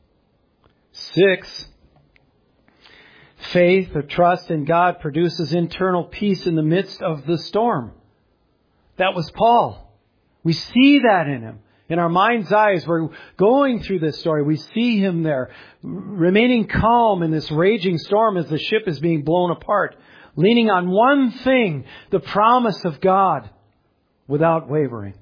Six, faith or trust in God produces internal peace in the midst of the storm. That was Paul. We see that in him. In our mind's eyes, we're going through this story. We see him there, remaining calm in this raging storm as the ship is being blown apart, leaning on one thing, the promise of God, without wavering.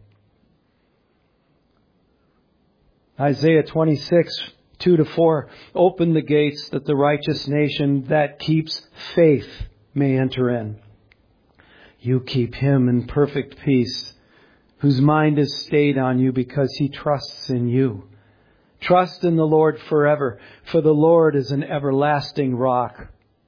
Isaiah twenty-six, two to four, open the gates that the righteous nation that keeps faith may enter in. You keep him in perfect peace, whose mind is stayed on you because he trusts in you. Trust in the Lord forever, for the Lord is an everlasting rock.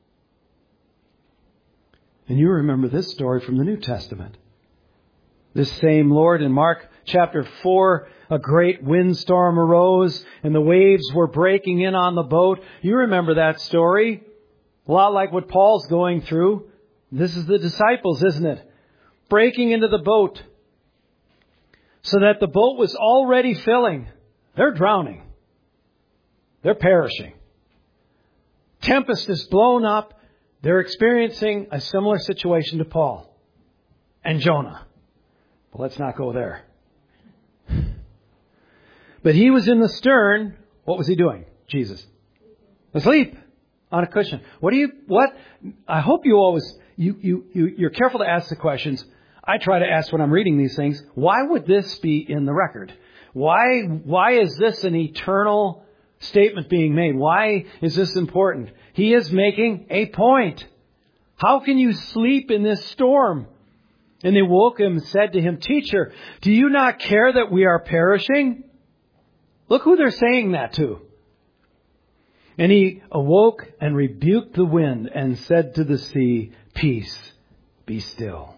And you remember this story from the New Testament. This same Lord in Mark chapter four, a great windstorm arose and the waves were breaking in on the boat. You remember that story? A lot like what Paul's going through. This is the disciples, isn't it? Breaking into the boat so that the boat was already filling. They're drowning. They're perishing. Tempest is blown up. They're experiencing a similar situation to Paul and Jonah. But let's not go there. But he was in the stern. What was he doing? Jesus. Asleep on a cushion. What do you, what? I hope you always, you, you, you, you're careful to ask the questions. I try to ask when I'm reading these things, why would this be in the record? Why, why is this an eternal statement being made? Why is this important? He is making a point. How can you sleep in this storm? And they woke him and said to him, Teacher, do you not care that we are perishing? Look who they're saying that to. And he awoke and rebuked the wind and said to the sea, Peace, be still.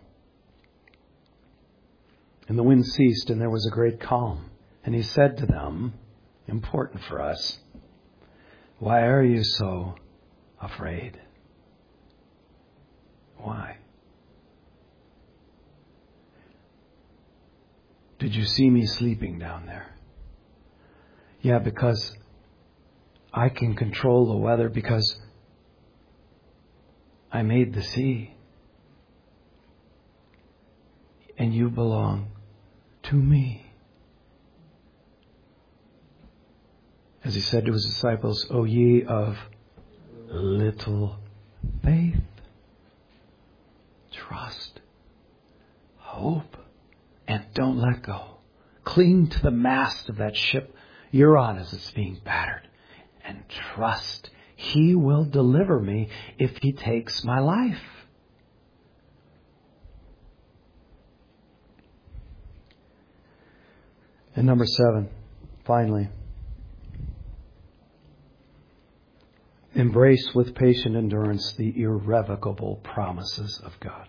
And the wind ceased and there was a great calm. And he said to them, important for us, why are you so afraid? Why? Did you see me sleeping down there? Yeah, because I can control the weather because I made the sea. And you belong to me. As he said to his disciples, O ye of little faith, trust, hope, and don't let go. Cling to the mast of that ship you're on as it's being battered. And trust He will deliver me if He takes my life. And number seven, finally, embrace with patient endurance the irrevocable promises of God.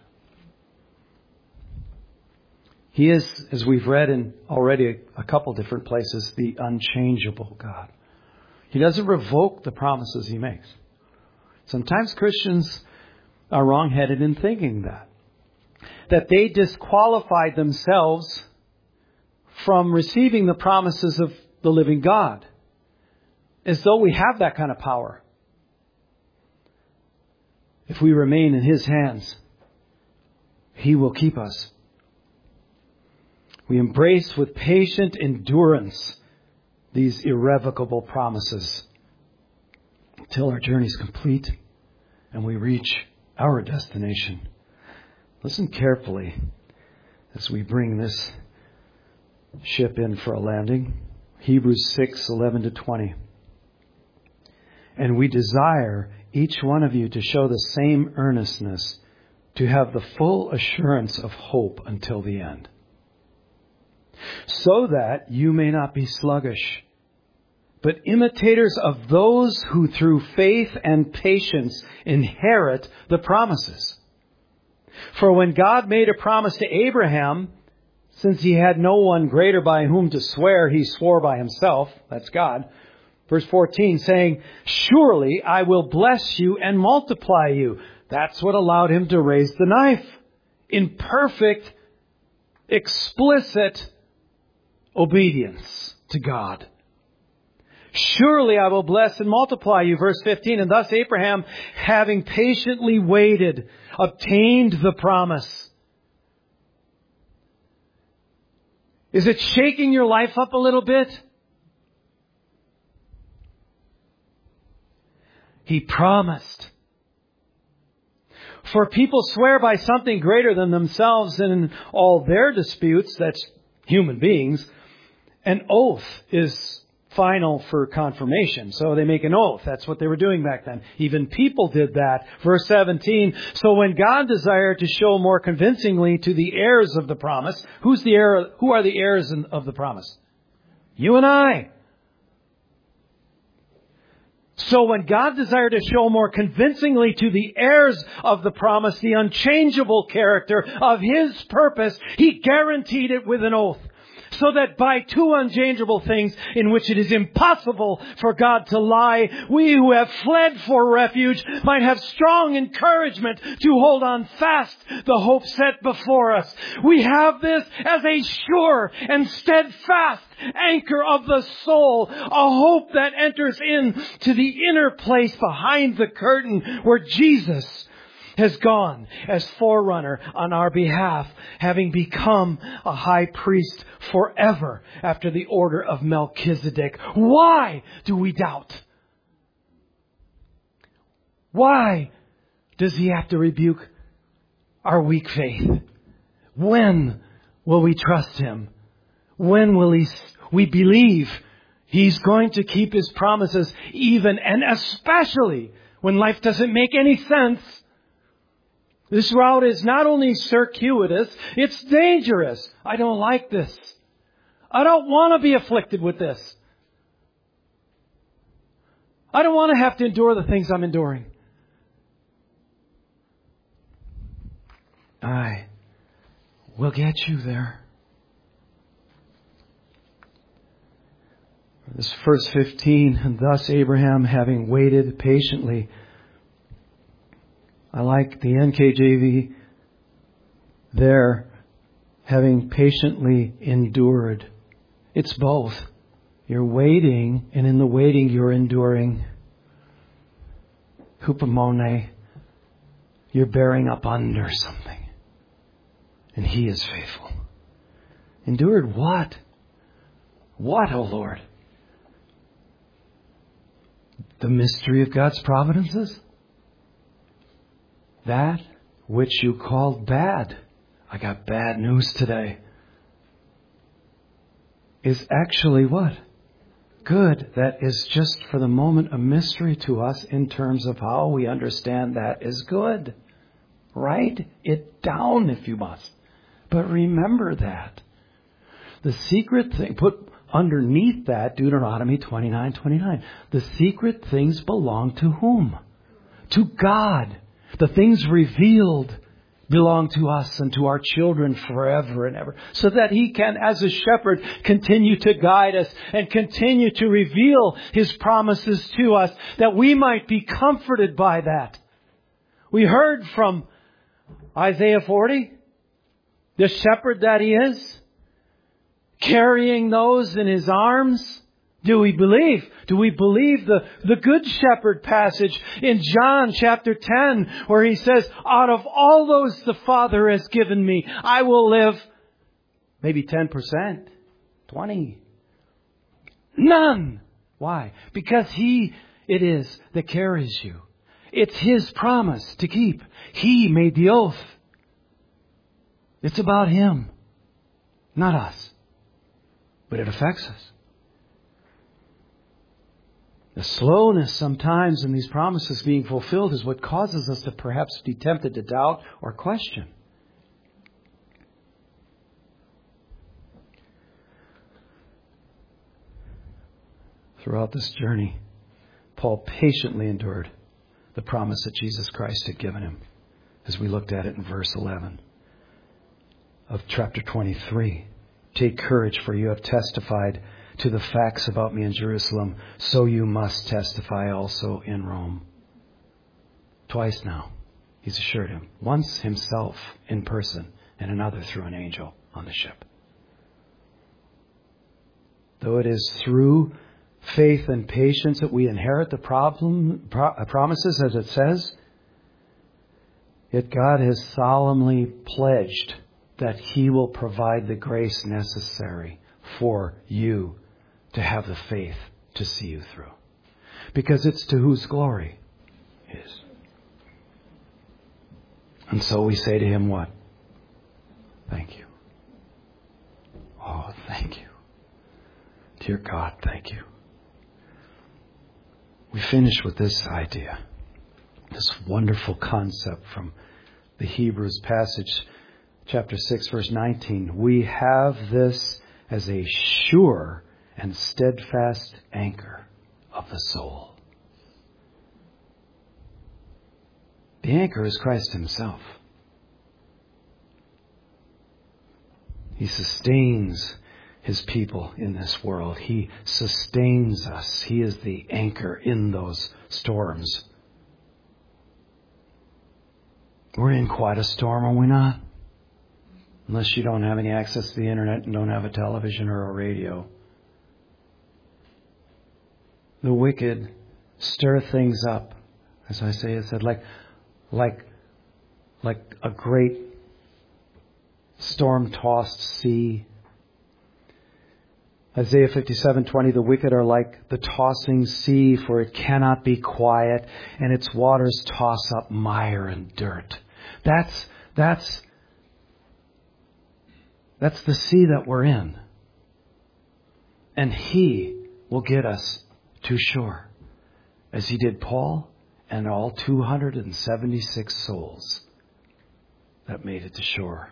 He is, as we've read in already a, a couple different places, the unchangeable God. He doesn't revoke the promises He makes. Sometimes Christians are wrong-headed in thinking that. That they disqualified themselves from receiving the promises of the living God. As though we have that kind of power. If we remain in His hands, He will keep us. We embrace with patient endurance these irrevocable promises until our journey is complete and we reach our destination. Listen carefully as we bring this ship in for a landing. Hebrews six, eleven to twenty. And we desire each one of you to show the same earnestness, to have the full assurance of hope until the end, so that you may not be sluggish, but imitators of those who through faith and patience inherit the promises. For when God made a promise to Abraham, since he had no one greater by whom to swear, he swore by himself, that's God. Verse fourteen, saying, surely I will bless you and multiply you. That's what allowed him to raise the knife. In perfect, explicit obedience to God. Surely I will bless and multiply you. Verse fifteen, and thus Abraham, having patiently waited, obtained the promise. Is it shaking your life up a little bit? He promised. For people swear by something greater than themselves in all their disputes, that's human beings, an oath is final for confirmation. So they make an oath. That's what they were doing back then. Even people did that. Verse seventeen, so when God desired to show more convincingly to the heirs of the promise, who's the heir, who are the heirs of the promise? You and I. So when God desired to show more convincingly to the heirs of the promise the unchangeable character of His purpose, He guaranteed it with an oath. So that by two unchangeable things in which it is impossible for God to lie, we who have fled for refuge might have strong encouragement to hold on fast the hope set before us. We have this as a sure and steadfast anchor of the soul, a hope that enters in to the inner place behind the curtain where Jesus has gone as forerunner on our behalf, having become a high priest forever after the order of Melchizedek. Why do we doubt? Why does He have to rebuke our weak faith? When will we trust Him? When will he, we believe He's going to keep His promises, even and especially when life doesn't make any sense? This route is not only circuitous, it's dangerous. I don't like this. I don't want to be afflicted with this. I don't want to have to endure the things I'm enduring. I will get you there. This verse fifteen, and thus Abraham, having waited patiently. I like the N K J V there, having patiently endured. It's both. You're waiting, and in the waiting you're enduring. Hupomone, you're bearing up under something. And He is faithful. Endured what? What, O Lord? The mystery of God's providences? That which you called bad, I got bad news today, is actually what? Good. That is just for the moment a mystery to us in terms of how we understand that is good. Write it down if you must. But remember that. The secret thing, put underneath that Deuteronomy twenty-nine twenty-nine. The secret things belong to whom? To God. The things revealed belong to us and to our children forever and ever. So that He can, as a shepherd, continue to guide us and continue to reveal His promises to us, that we might be comforted by that. We heard from Isaiah forty, the shepherd that He is, carrying those in His arms. Do we believe? Do we believe the, the Good Shepherd passage in John chapter ten, where He says, out of all those the Father has given me, I will live maybe ten percent, twenty. None. Why? Because He it is that carries you. It's His promise to keep. He made the oath. It's about Him, not us. but it affects us. The slowness sometimes in these promises being fulfilled is what causes us to perhaps be tempted to doubt or question. Throughout this journey, Paul patiently endured the promise that Jesus Christ had given him, as we looked at it in verse eleven of chapter twenty-three. Take courage, for you have testified to the facts about me in Jerusalem, so you must testify also in Rome. Twice now, he's assured him. Once himself in person, and another through an angel on the ship. Though it is through faith and patience that we inherit the problem, pro- promises, as it says, yet God has solemnly pledged that He will provide the grace necessary for you to have the faith to see you through. Because it's to whose glory it is. And so we say to Him what? Thank you. Oh, thank you. Dear God, thank you. We finish with this idea, this wonderful concept from the Hebrews passage, chapter six, verse nineteen. We have this as a sure and steadfast anchor of the soul. The anchor is Christ Himself. He sustains His people in this world. He sustains us. He is the anchor in those storms. We're in quite a storm, are we not? Unless you don't have any access to the internet and don't have a television or a radio. The wicked stir things up. As I say, it said, like, like, like a great storm-tossed sea. Isaiah fifty-seven twenty, the wicked are like the tossing sea, for it cannot be quiet, and its waters toss up mire and dirt. That's, that's, that's the sea that we're in. And He will get us to shore, as He did Paul and all two hundred seventy-six souls that made it to shore.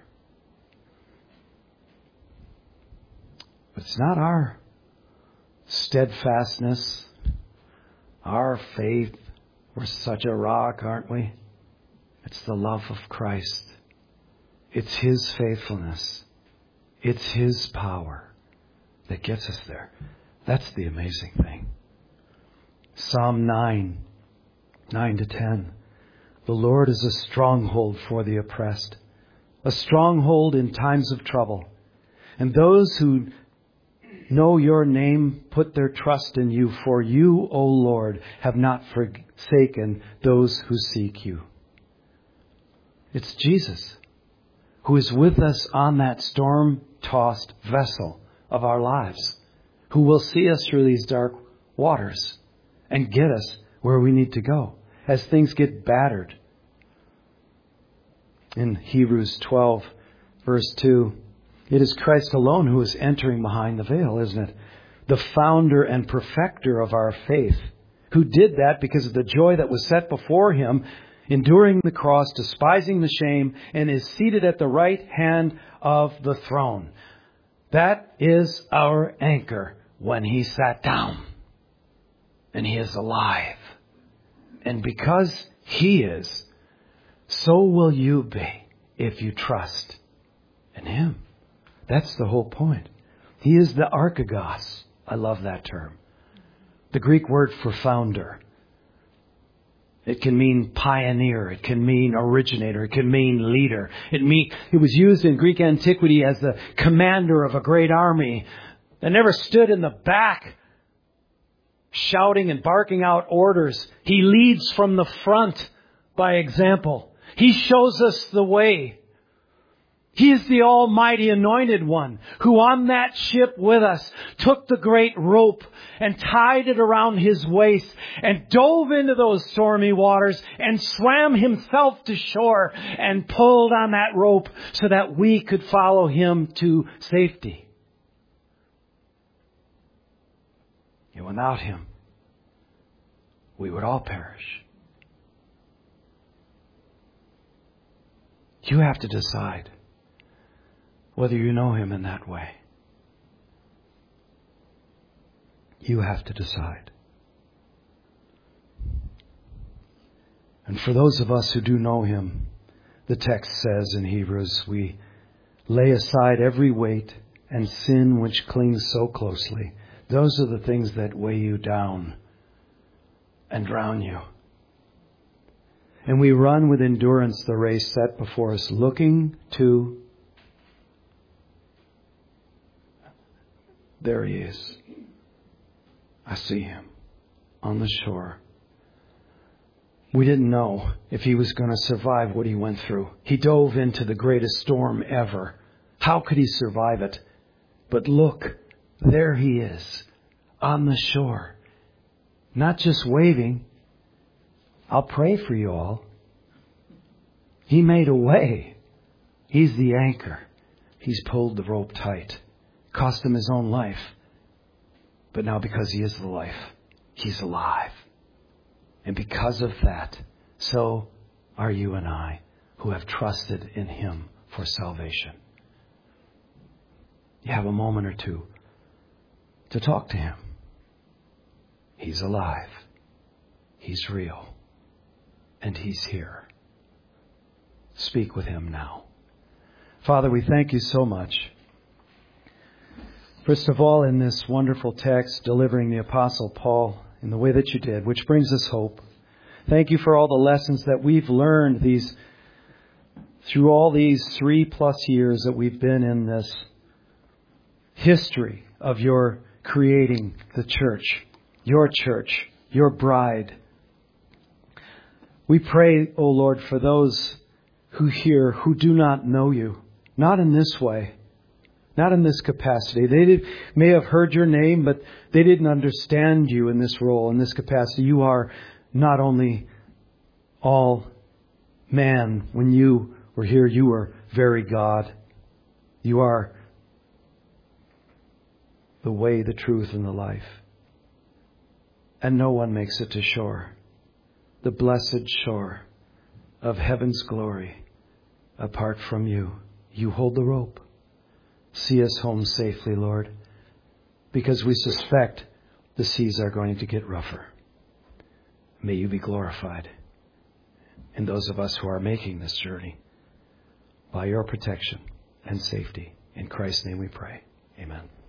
But it's not our steadfastness, our faith. We're such a rock, aren't we? It's the love of Christ. It's His faithfulness. It's His power that gets us there. That's the amazing thing. Psalm nine, nine to ten. The Lord is a stronghold for the oppressed, a stronghold in times of trouble. And those who know your name put their trust in you, for you, O Lord, have not forsaken those who seek you. It's Jesus who is with us on that storm-tossed vessel of our lives, who will see us through these dark waters and get us where we need to go as things get battered. In Hebrews twelve, verse two, it is Christ alone who is entering behind the veil, isn't it? The founder and perfecter of our faith, who did that because of the joy that was set before Him, enduring the cross, despising the shame, and is seated at the right hand of the throne. That is our anchor when He sat down. And He is alive. And because He is, so will you be if you trust in Him. That's the whole point. He is the archegos. I love that term. The Greek word for founder. It can mean pioneer. It can mean originator. It can mean leader. It mean it was used in Greek antiquity as the commander of a great army that never stood in the back shouting and barking out orders. He leads from the front by example. He shows us the way. He is the Almighty Anointed One who on that ship with us took the great rope and tied it around His waist and dove into those stormy waters and swam Himself to shore and pulled on that rope so that we could follow Him to safety. And without Him, we would all perish. You have to decide whether you know Him in that way. You have to decide. And for those of us who do know Him, the text says in Hebrews, we lay aside every weight and sin which clings so closely. Those are the things that weigh you down and drown you. And we run with endurance the race set before us, looking to... There He is. I see Him on the shore. We didn't know if He was going to survive what He went through. He dove into the greatest storm ever. How could He survive it? But look, there He is on the shore. Not just waving. I'll pray for you all. He made a way. He's the anchor. He's pulled the rope tight. Cost Him His own life. But now because He is the life, He's alive. And because of that, so are you and I who have trusted in Him for salvation. You have a moment or two to talk to Him. He's alive. He's real. And He's here. Speak with Him now. Father, we thank You so much. First of all, in this wonderful text, delivering the Apostle Paul in the way that You did, which brings us hope. Thank You for all the lessons that we've learned these through all these three plus years that we've been in this history of Your creating the church, Your church, Your bride. We pray, O Lord, for those who hear, who do not know You, not in this way, not in this capacity. They did, may have heard Your name, but they didn't understand You in this role, in this capacity. You are not only all man. When You were here, You were very God. You are the way, the truth, and the life. And no one makes it to shore, the blessed shore of heaven's glory, apart from You. You hold the rope. See us home safely, Lord, because we suspect the seas are going to get rougher. May You be glorified in those of us who are making this journey by Your protection and safety. In Christ's name we pray. Amen.